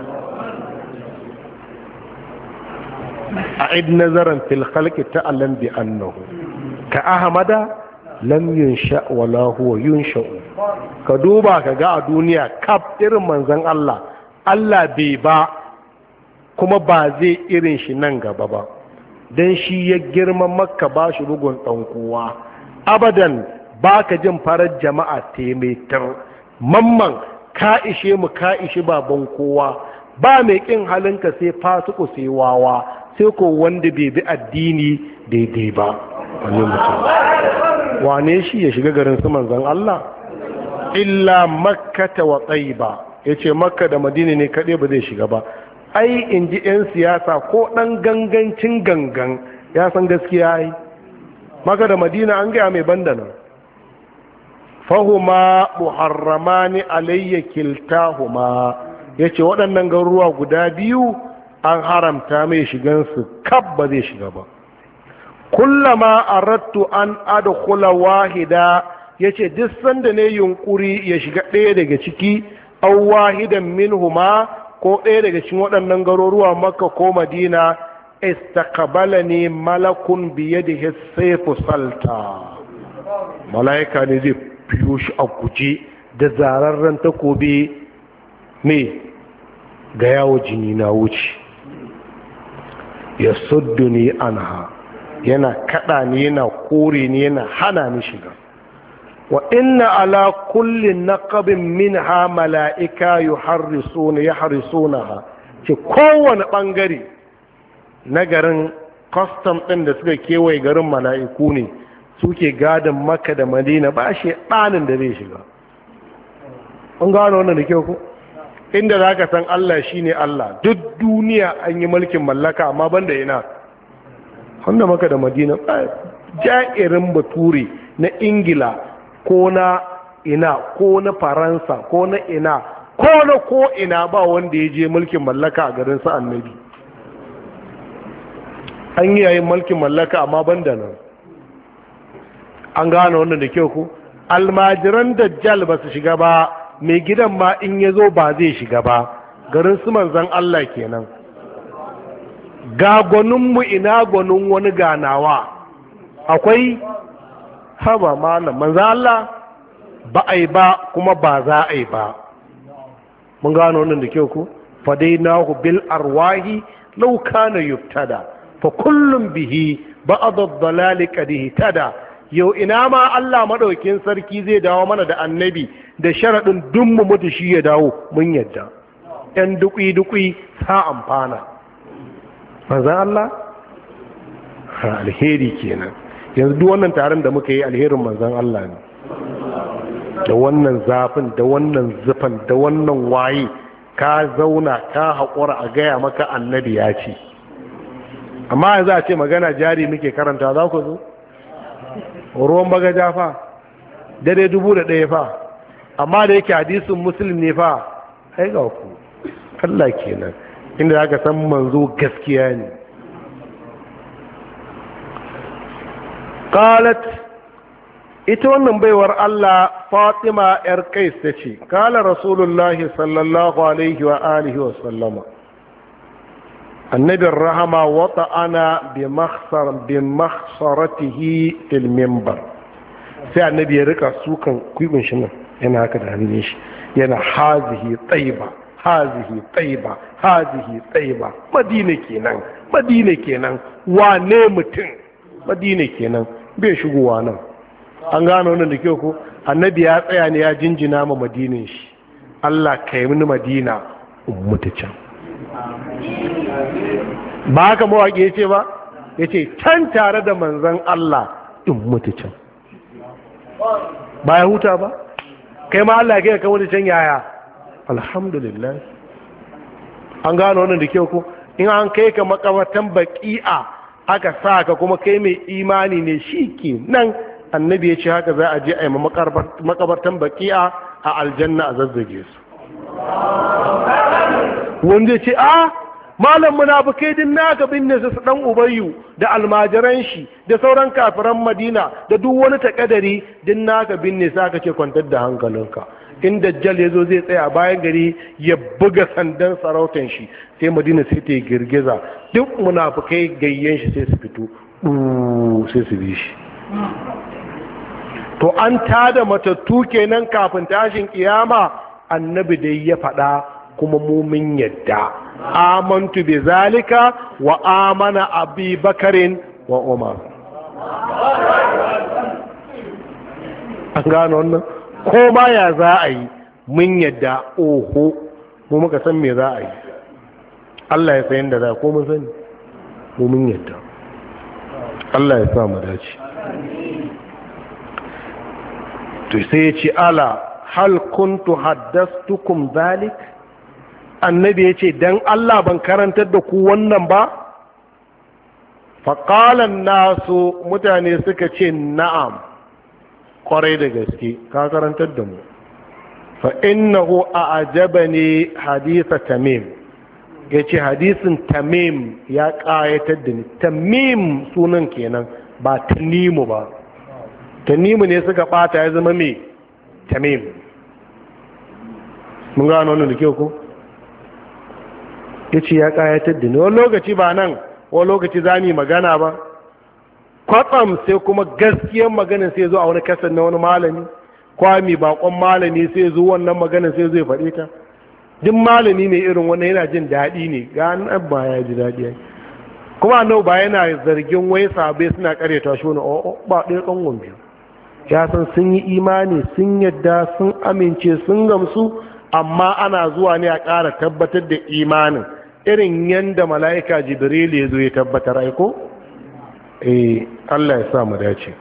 a'id nazaran fil khalqi ta'lam bi annahu ka ahmada lam yunsha wala huwa yunsha. Ka duba ka ga a duniya kaf irin manzan Allah, Allah bai ba kuma ba zai irin shi nan gaba ba, dan shi ya girma Makka ba shi bugun dan kowa abadan. Ba ka jin farar jama'a taimaitar mamman, ka ishe mu ka ishe baban kowa, ba mai kin halinka sai fasiku sai wawa, sai ko wanda bai bi addini daidai ba. Wani mutum wane shi ya shiga garin su manzan Allah? Illa makkata wa tsayiba, ya ce makka da madina ne kaɗai ba zai shiga ba. Ai in ji 'yan siyasa ko ɗan gangancin gangan ya san gaskiya yi, makka da madina an gaya mai banda nan. Fahuma muharramani alayya kiltahuma, yace waɗannan garuruwa guda biyu an haramta mai shigansu, kab ba zai shiga ba. Kullama aradtu an adkhula wahida, yace duk sanda ne yunkuri ya shiga ɗaya daga ciki, aw wahidan minhuma, ko ɗaya daga cikin waɗannan garuruwa Makka ko Madina, istaqbalani malakun biyadihi sayfu salta, malaika ne zai fiyo shi a guje da zararren takobi me ga yawo jini na wuce, ya sudduni anha, yana kada ni yana kore ni yana hana ni shiga. wa inna ala kulli naqabin minha mala'ika yuharrisuna yahrisunha, ce kowane bangare na garin custom din da suka kewaye garin mala'iku ne suke gadin Makka da Madina, ba shi ɗanin da zai shiga. an gano wannan da kyau ku, inda za ka san Allah shi ne Allah, duk duniya an yi mulkin mallaka amma banda ina wanda Makka da Madina. Ja'irin bature na Ingila ko na ina ko na Faransa ko na ina ko na ko ina ba wanda ya je mulkin mallaka a garin sa annabi. an yi yayin mulkin mallaka amma banda nan. an gano wannan da kyau ku, almajiran dajjal ba su shiga ba, mai gidan ma in ya zo ba zai shiga ba, garin su manzan Allah kenan. ga gwaninmu ina gwanin wani ganawa akwai haba malam, manzan Allah ba a yi ba kuma ba za a yi ba. mun gano wannan da kyau ku, fadainahu bil arwahi law kana yubtada fa kullum bihi ba'd ad-dalali qad ihtada. yau ina ma Allah madaukin sarki zai dawo mana da annabi da sharadin dun mu mutu shi ya dawo, mun yadda. ɗan dukui dukui sa amfana manzan Allah alheri kenan. yanzu duk wannan taron da muka yi alherin manzan Allah ne, da wannan zafin da wannan zufan da wannan waye, ka zauna ka haƙura a gaya maka annabi ya ce. amma yanzu a ce magana jari muke karanta, za ku zo ruwan bagaja fa dare dubu da ɗaya fa, amma da yake hadisin muslim ne fa, ai ga ku Allah kenan, inda za ka san manzo gaskiya ne. qalat, ita wannan baiwar Allah Fatima yar Qais tace, qala rasulullahi sallallahu alaihi wa alihi wa sallama, annabin rahama wata ana bi makhsaratihi fil minbar. sai annabi ya rika sukan kuibin shi nan yana haka da hannun shi yana hazihi tayyiba hazihi tayyiba hazihi tayyiba. Madina kenan, Madina kenan, wane mutum Madina kenan, bai shigowa nan. an gano wannan da kyau ko, annabi ya tsaya ne ya jinjina ma madinin shi, Allah ka yi mini Madina ummata can. ba haka mawaƙi ya ce ba, ya ce can tare da manzan Allah in mutu can. ba ya huta ba, kai ma Allah ya kai ka mutu can yaya, alhamdulillah. an gano wannan da kyau ko, in an kai ka makabartan baki'a aka sa ka kuma kai mai imani ne, shi ke nan annabi ya ce haka za a je a yi makabartan baki'a a aljanna a zazzage su. wanda ce a malam munafikai din naka binne su dan ubayyu da almajiran shi da sauran kafiran Madina da duk wani takadari din naka binne sa ka ce kwantar da hankalinka, in dajjal yazo zai tsaya bayan gari ya buga sandan sarautan shi sai Madina sai ta girgiza, duk munafikai gayyen shi sai su fito sai su bi shi. to an tada matattu kenan kafin tashin kiyama, annabi dai ya faɗa kuma mumin yadda. amantu bi zalika wa amana abi bakarin wa umar. an gano wannan, ko ma ya za a yi mun yadda, oho mu muka san me za a yi, Allah ya sayin da za ko mun sani, mu mun yadda. Allah ya sa mu dace. to sai ya ce ala hal kuntu haddastukum zalik, annabi ya ce dan Allah ban karantar da ku wannan ba. faƙalan nasu, mutane suka ce na'am, ƙwarai da gaske ka karantar da mu. fa innahu a'jabani haditha tamim, ya ce hadisin tamim ya ƙayatar da ni. tamim sunan kenan ba tanimu ba, tanimu ne suka ɓata ya zama mai tamim. mun gano wannan da kyau ko, ya ce ya ƙayatar da ni. wani lokaci ba nan wani lokaci za mu yi magana ba kwatsam sai kuma gaskiyar maganin sai zo a wani kasan na wani malami kwami bakon malami sai zo wannan maganin sai zai faɗe ta duk malami mai irin wannan yana jin daɗi ne ga an ba ya ji daɗi kuma annabi ba yana zargin wai sahabbai suna karyata shi wani o ba ɗaya ƙangon biyu ya san sun yi imani sun yadda sun amince sun gamsu amma ana zuwa ne a ƙara tabbatar da imanin irin yadda mala'ika jibril ya zo ya tabbatar aiko eh Allah ya sa mu dace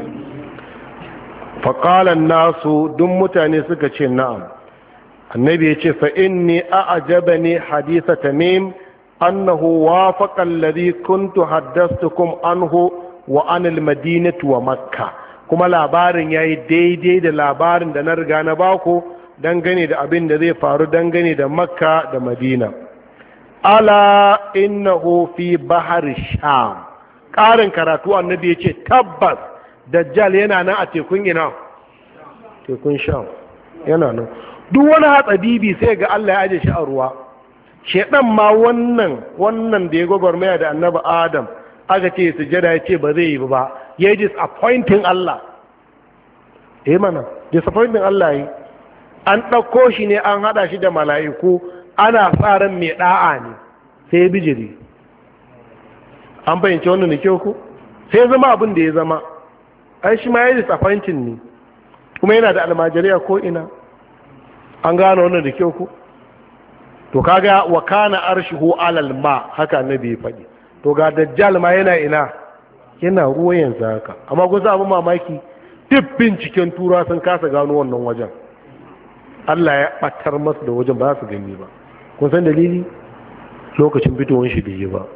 faƙalan nasu duk mutane suka ce na'am annabi ya ce fa inni a'jabani haditha tamim annahu wafaqa alladhi kuntu haddathtukum anhu wa anil madinati wa makkah kuma labarin yayi daidai da labarin da na riga na baku dangane da abin da zai faru dangane da makka da madina ala innahu fi bahar sham ƙarin karatu annabi ya ce tabbas dajjal yana nan a tekun ina tekun sham yana nan duk wani hatsabibi sai ga Allah ya aje shi a ruwa shedan ma wannan wannan da ya gwagwarmaya da annabi adam aka ce sujada ya ce ba zai yi ba ya yi disappointing Allah eh mana disappointing Allah yi an ɗauko shi ne an haɗa shi da mala'iku ana tsarin mai ɗa'a ne sai ya bijiri an bayyance wannan da kyau ku sai ya zama abin da ya zama ai shi ma ya yi disappointing ne kuma yana da almajiriya ko ina an gano wannan da kyau ku to kaga wa kana arshihu alal ma haka annabi ya faɗi to ga dajjal ma yana ina yana ruwa yanzu haka amma kun sa abin mamaki duk binciken tura sun kasa gano wannan wajen Allah ya ɓatar masu da wajen ba su gani ba kun san dalili lokacin fitowar shi bai yi ba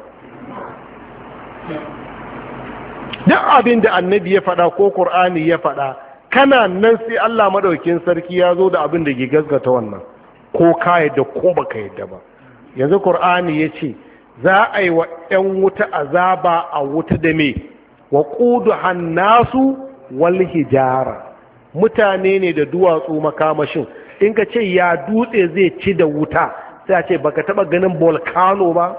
duk abin da annabi ya faɗa ko ƙur'ani ya faɗa kana nan sai Allah madaukin sarki ya zo da abin da ke gaskata wannan ko ka yadda ko baka yadda ba yanzu ƙur'ani ya ce za a yi wa 'yan wuta azaba a wuta da me wa ƙudu hannasu wal hijara mutane ne da duwatsu makamashin in ka ce ya dutse zai ci da wuta sai a ce baka taba ganin volcano ba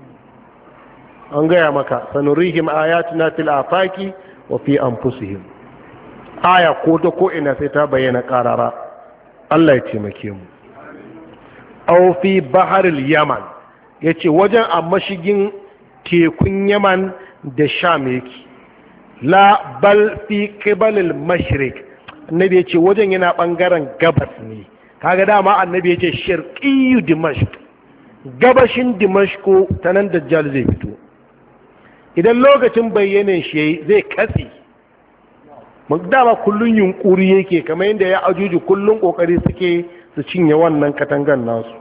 an gaya maka sanurihim ayatuna fil afaki wa fi anfusihim aya ko ta ko ina sai ta bayyana karara Allah ya taimake mu aw fi baharil yaman yace wajen a mashigin tekun yaman da sham yake la bal fi qibalil mashriq annabi yace wajen yana bangaren gabas ne kaga dama annabi yace sharqiyyu dimashq gabashin dimashq ta nan dajjal zai fito idan lokacin bayyanin shi yayi zai katse mun dama kullun yunkuri yake kamar yadda ya ajuju kullun kokari suke su cinye wannan katangan nasu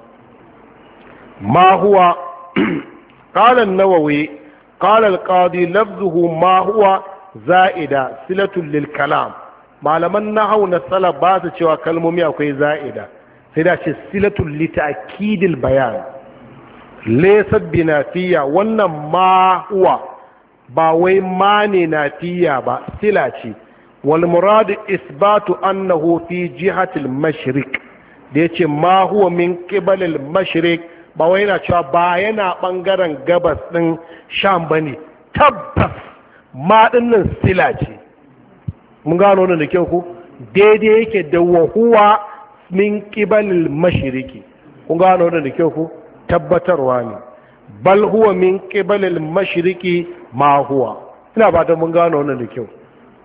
ma huwa qala an-nawawi qala al-qadi lafzuhu ma huwa za'ida silatul lil kalam malaman nahau na salaf ba su cewa kalmomi akwai za'ida sai da ce silatul li ta'kidil bayan laysa binafiya wannan ma huwa ba wai ma ne nafiya ba sila ce wal murad isbatu annahu fi jihatil mashriq da yace ma huwa min qibalil mashriq ba wai yana cewa ba yana bangaren gabas din sham bane tabbas ma dinnan sila ce mun gano wannan da kyau ku daidai yake da wahuwa min qibalil mashriqi kun gano wannan da kyau ku tabbatarwa ne bal huwa min qibalil mashriqi ma huwa ina ba da mun gano wannan da kyau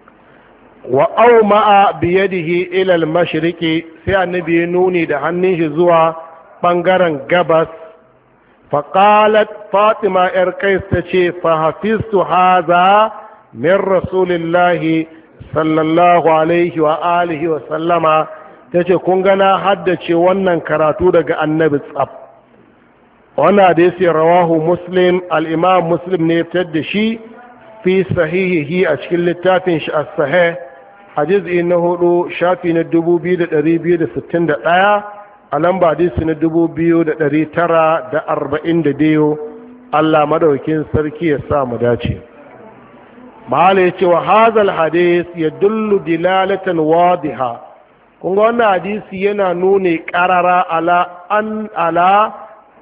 wa awma bi yadihi ila al mashriqi sai annabi ya nuni da hannun shi zuwa bangaren gabas fa qalat fatima yar kais tace fa hafiztu hadha min rasulillahi sallallahu alaihi wa alihi wa sallama tace kun gana haddace wannan karatu daga annabi tsab wannan hadisi rawahu muslim al-imam muslim ne fitar da shi fi sahihihi a cikin littafin shi as-sahih hadisi na hudu shafi na dubu biyu da ɗari biyu da sittin da ɗaya a lamba hadisi na dubu biyu da ɗari tara da arba'in da biyu Allah madaukin sarki ya sa mu dace mahala ya ce wa hazal hadis ya dullu dilalatan wadiha kun ga wannan hadisi yana nune karara ala an ala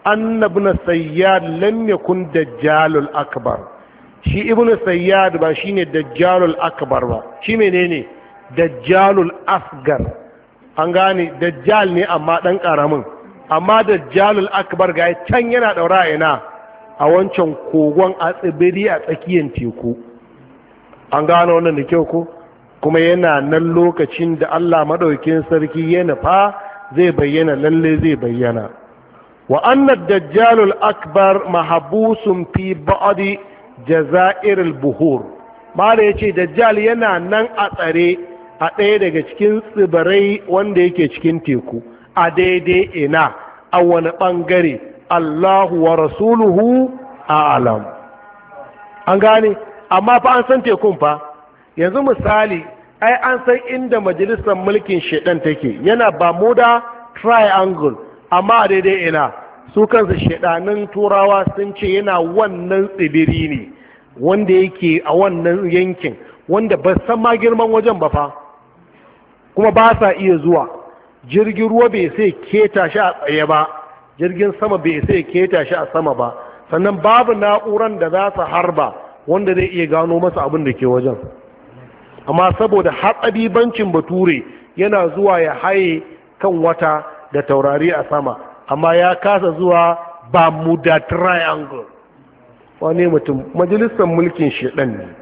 anna ibn sayyad lam yakun dajjalul akbar. Shi ibn sayyad ba shine dajjalul akbar ba, shi menene dajjalul asgar. An gane dajjal ne amma dan karamin, amma dajjalul akbar ga can yana daura ina a wancan kogon a tsibiri a tsakiyar teku. An gane wannan da kyau ko, kuma yana nan lokacin da Allah madaukakin sarki ya nufa zai bayyana, lalle zai bayyana. wa anna dajjalul akbar mahbusun fi ba'd jazair al-buhur. mala yace dajjal yana nan a tsare a ɗaya daga cikin tsibirai wanda yake cikin teku. A daidai ina, a wani ɓangare, Allahu wa rasuluhu a'lam. An gane, amma fa an san tekun fa. Yanzu misali, ai an san inda majalisar mulkin shedan take, yana Bermuda Triangle, amma a daidai ina, su kansu shedanin turawa sun ce yana wannan tsibiri ne, wanda yake a wannan yankin, wanda ba san ma girman wajen ba fa. Kuma ba sa iya zuwa, jirgin ruwa bai sai keta shi a tsaye ba, jirgin sama bai sai keta shi a sama ba, sannan babu na'uran da za su harba wanda zai iya gano masa abin da ke wajen. Amma saboda hatsabibancin bature yana zuwa ya haye kan wata da taurari a sama, amma ya kasa zuwa Bermuda Triangle. Wane mutum, majalisar mulkin shedan ne.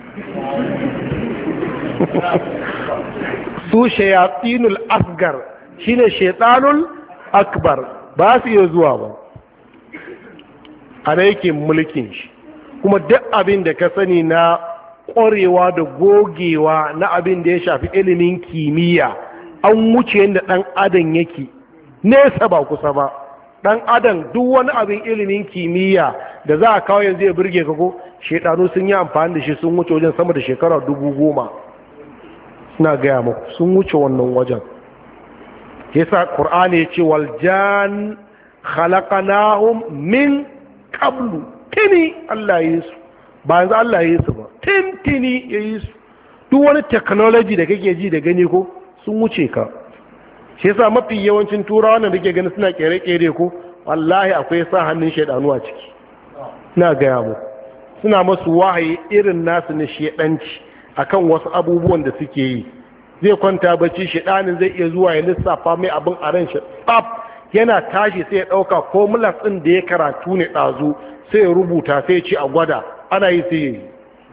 Su shayatinul asgar shine shaitanul akbar, ba su iya zuwa ba, a da yake mulkin shi. Kuma duk abin da ka sani na ƙwarewa da gogewa na abin da ya shafi ilimin kimiyya, an wuce yadda ɗan adam yake nesa ba kusa ba. Ɗan adam duk wani abin ilimin kimiyya da za a kawo yanzu ya burge ka ko, shaitanu sun yi amfani da shi sun wuce wajen sama da shekara dubu goma. Suna gaya muku sun wuce wannan wajen. Yasa Qur'ani ya ce wal jan khalaqnahum min qablu, tini Allah ya yi su, ba yanzu Allah ya yi su ba, tintini ya yi su. Duk wani technology da kake ji da gani ko sun wuce ka. Shi yasa mafi yawancin turawa nan da ke gani suna kere-kere ko, wallahi akwai sa hannun shaidanu a ciki. Ina gaya muku suna masu wahayi irin nasu na shedanci akan wasu abubuwan da suke yi. Zai kwanta bacci, shedanin zai iya zuwa ya lissafa mai abin a ran shi tsaf, yana tashi sai ya dauka formulas din da ya karatu ne dazu sai ya rubuta sai ya ci a gwada, ana yi sai yi.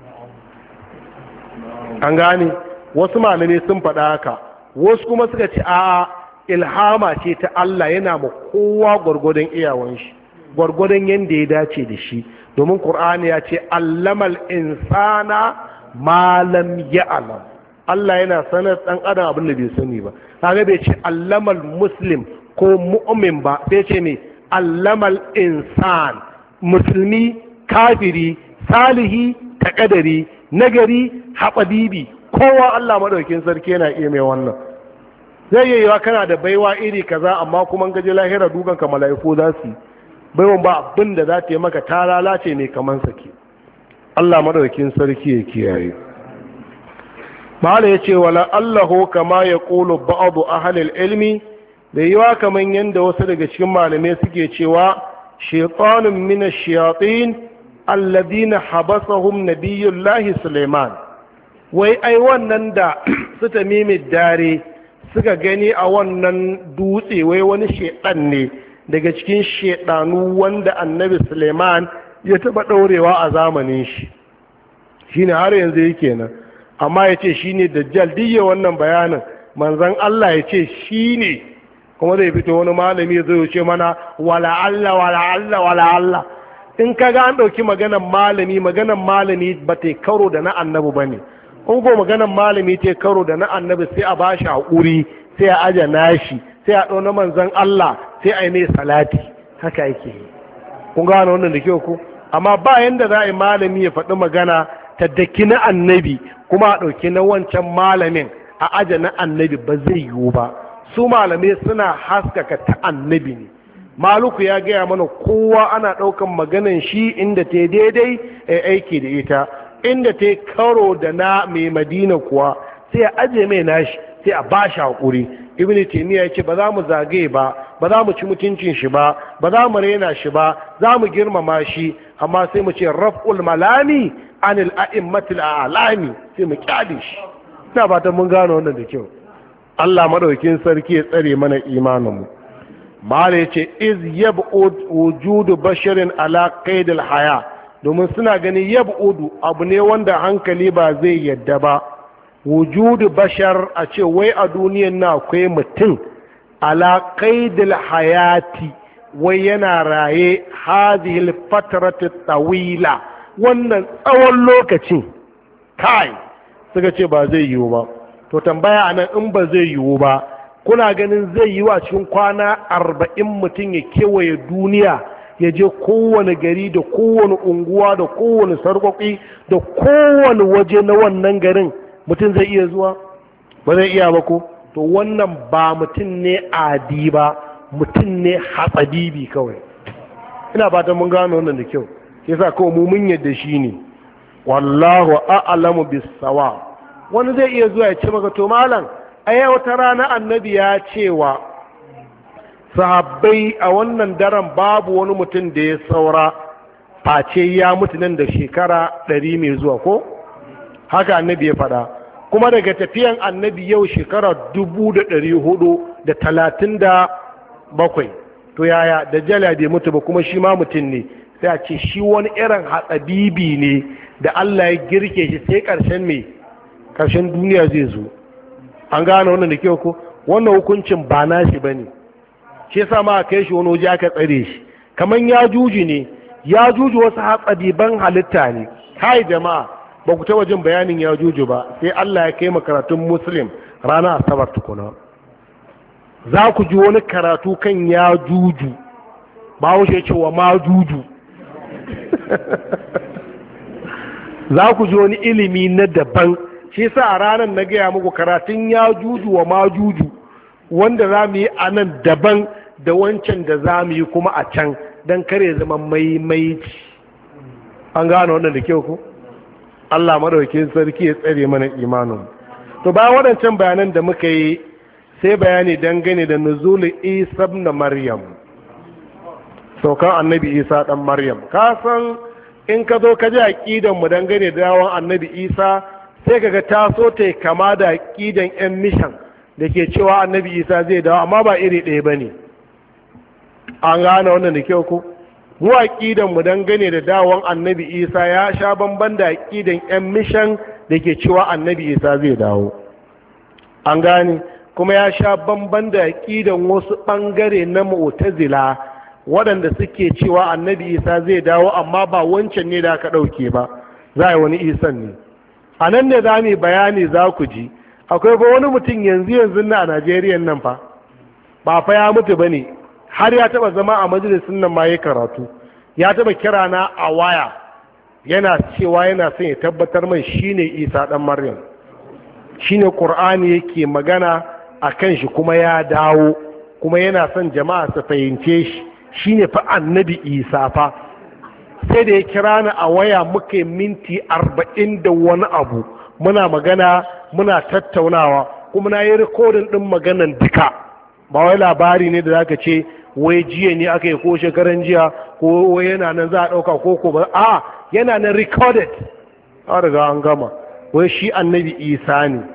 An gane, wasu malamai sun faɗa haka, wasu kuma suka ce a ilhama ce ta Allah, yana ma kowa gwargwadon iyawan shi, gwargwadon yanda ya dace da shi. Domin Qur'ani ya ce allamal insana ma lam ya'lam. Allah yana sanar dan adam abin da bai sani ba. Kaga bai ce allamal muslim ko mu'min ba, sai ce me allamal insan, musulmi, kafiri, salihi, takadari, nagari, haɓabibi, kowa Allah madaukin sarki yana iya mai wannan. Zai yi yiwa kana da baiwa iri kaza, amma kuma gaje lahira dukan ka mala'iku za su yi baiwan ba abin da za ta yi maka, ta lalace ne kaman sake. Allah madaukin sarki ya kiyaye. Mala ya ce wala Allahu kama ya ƙulu ba'adu ahalil ilmi, da yiwa kaman yadda wasu daga cikin malamai suke cewa shaitanun mina shayatin alladina habasahum nabiyullahi Suleiman. Wai ai wannan da su tamimi dare suka gani a wannan dutse, wai wani shaitan ne daga cikin shaitanu wanda annabi Suleiman ya taɓa ɗaurewa a zamanin shi. Shine har yanzu yake nan. Amma ya ce shi ne dajjal, diye wannan bayanin manzan Allah ya ce shi ne, kuma zai fito wani malami zai ce mana wala Allah wala Allah wala Allah. In ka ga an ɗauki maganan malami, maganan malami ba ta karo da na annabi ba ne. In ko maganan malami ta karo da na annabi sai a ba shi haƙuri, sai a aja nashi, sai a ɗau na manzan Allah, sai a yi mai salati. Haka yake yi. Kun gane wannan da kyau ku? Amma ba yanda za a yi malami ya faɗi magana ta daki na annabi kuma a ɗauki na wancan malamin a aja na annabi, ba zai yiwu ba. Su malamai suna haskaka ta annabi ne. Maluku ya gaya mana kowa ana ɗaukan maganan shi inda ta daidai a aiki da ita, inda ta karo da na mai madina kuwa sai a aje mai nashi, sai a ba shi haƙuri. Ibn Taymiyyah ya ce ba za mu zagaye ba, ba za mu ci mutuncin shi ba, ba za mu rena shi ba, za mu girmama shi, amma sai mu ce raf'ul malami anil a'immatil a'lami, sai mu kyale shi. ina ba ta mun gano wannan da kyau. Allah madaukin sarki ya tsare mana imanin mu. mala yace iz yab'ud wujudu basharin ala qaidil haya, domin suna ganin yab'udu abu ne wanda hankali ba zai yadda ba. wujudu bashar a ce wai a duniyan na akwai mutum ala qaidil hayati, wai yana raye hadhihi fatratu tawila, wannan tsawon lokacin kai suka ce ba zai yiwu ba. to tambaya anan, in ba zai yiwu ba, kuna ganin zai yiwu a cikin kwana arba'in mutum ya kewaye duniya, ya je kowane gari da kowane unguwa da kowane sarƙoƙi da kowane waje na wannan garin mutum zai iya zuwa? ba zai iya ba ko? to wannan ba mutum ne adi ba, mutum ne hatsabibi kawai. ina fatan mun gano wannan da kyau. yasa kawai mu mun yadda shi ne wallahu a'lamu bis-sawa. wani zai iya zuwa ya ce maka to malam ai wata rana annabi ya cewa sahabbai a wannan daren babu wani mutum da ya saura face ya mutu nan da shekara ɗari mai zuwa ko? haka annabi ya faɗa. kuma daga tafiyan annabi yau shekara dubu da ɗari hudu da talatin da bakwai. to yaya da jala bai mutu ba kuma shi ma mutum ne, sai a ce shi wani irin hatsabibi ne da Allah ya girke shi sai ƙarshen mai ƙarshen duniya zai zo. an gane wannan da kyau ko? wannan hukuncin ba nashi ba ne, shi yasa ma kai shi wani waje aka tsare shi. kamar ya juji ne, ya juji wasu hatsabiban halitta ne. kai jama'a, ba ku taɓa jin bayanin ya juju ba sai Allah ya kai makaratun muslim rana asabar tukuna. za ku ji wani karatu kan ya juju, ba wuce cewa ma juju. za ku ji wani ilimi na daban. shi sa a ranar na gaya muku karatun ya juju wa ma juju wanda za mu yi a nan daban da wancan da za mu yi kuma a can, don kare zama maimaici. an gano wannan da kyau ku? Allah madaukakin sarki ya tsare mana imanin. to bayan waɗancan bayanan da muka yi, sai bayani dangane da nuzul Isa ibn Maryam, saukan annabi Isa dan Maryam. ka san in ka zo ka ji aqidan mu dangane da dawon annabi Isa, sai kaga ta so ta kama da aqidan yan mishan da ke cewa annabi Isa zai dawo, amma ba iri ɗaya bane. an gane wannan da kyau ko? mu aqidan mu dangane da dawon annabi Isa ya sha bamban da aqidan yan mishan da ke cewa annabi Isa zai dawo. an gane kuma ya sha bamban da aqidan wasu bangare na mu'tazila waɗanda suke cewa annabi Isa zai dawo, amma ba wancan ne da aka ɗauke ba, za a yi wani isan ne. a nan ne za mu bayani, za ku ji akwai ba wani mutum yanzu yanzu na a Najeriya nan fa ba fa ya mutu ba ne, har ya taba zama a majalisun nan ma ya karatu, ya taba kira na a waya yana cewa yana son ya tabbatar mai shine Isa dan Maryam, shine Qur'ani yake magana a kan shi, kuma ya dawo, kuma yana son jama'a su fahimce shi shine fa annabi Isa fa. sai da ya kira ni a waya muka yi minti arba'in da wani abu muna magana muna tattaunawa, kuma na yi rikodin ɗin maganan duka. ba wai labari ne da zaka ce wai jiya ne aka yi ko shekaran jiya ko wai yana nan za a ɗauka ko ko ba, a yana nan recorded, a riga an gama. wai shi annabi Isa ne.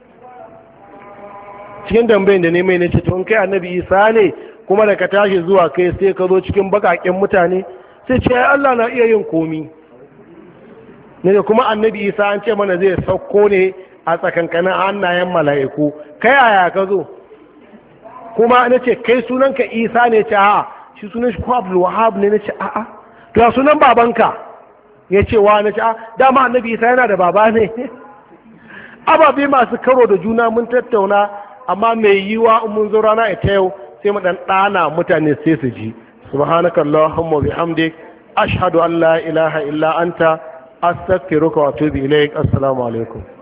cikin dambayin da ne mai na ce to in kai annabi Isa ne kuma da ka tashi zuwa kai sai ka zo cikin bakaƙen mutane, sai ce ai Allah na iya yin komi ne. kuma annabi Isa an ce mana zai sauko ne a tsakankanin hannayen mala'iku. kai aya ka zo? kuma na ce kai sunanka Isa ne? ce a'a shi sunan shi ko Abdul Wahhab ne. na ce a'a to ya sunan babanka? ya ce wa? na ce a dama annabi Isa yana da baba ne. ababe masu karo da juna mun tattauna, amma mai yiwa mun zo rana ita yau sai mu dan dana mutane sai su ji. سبحانك اللهم وبحمدك أشهد أن لا إله إلا أنت أستغفرك وأتوب إليك. السلام عليكم.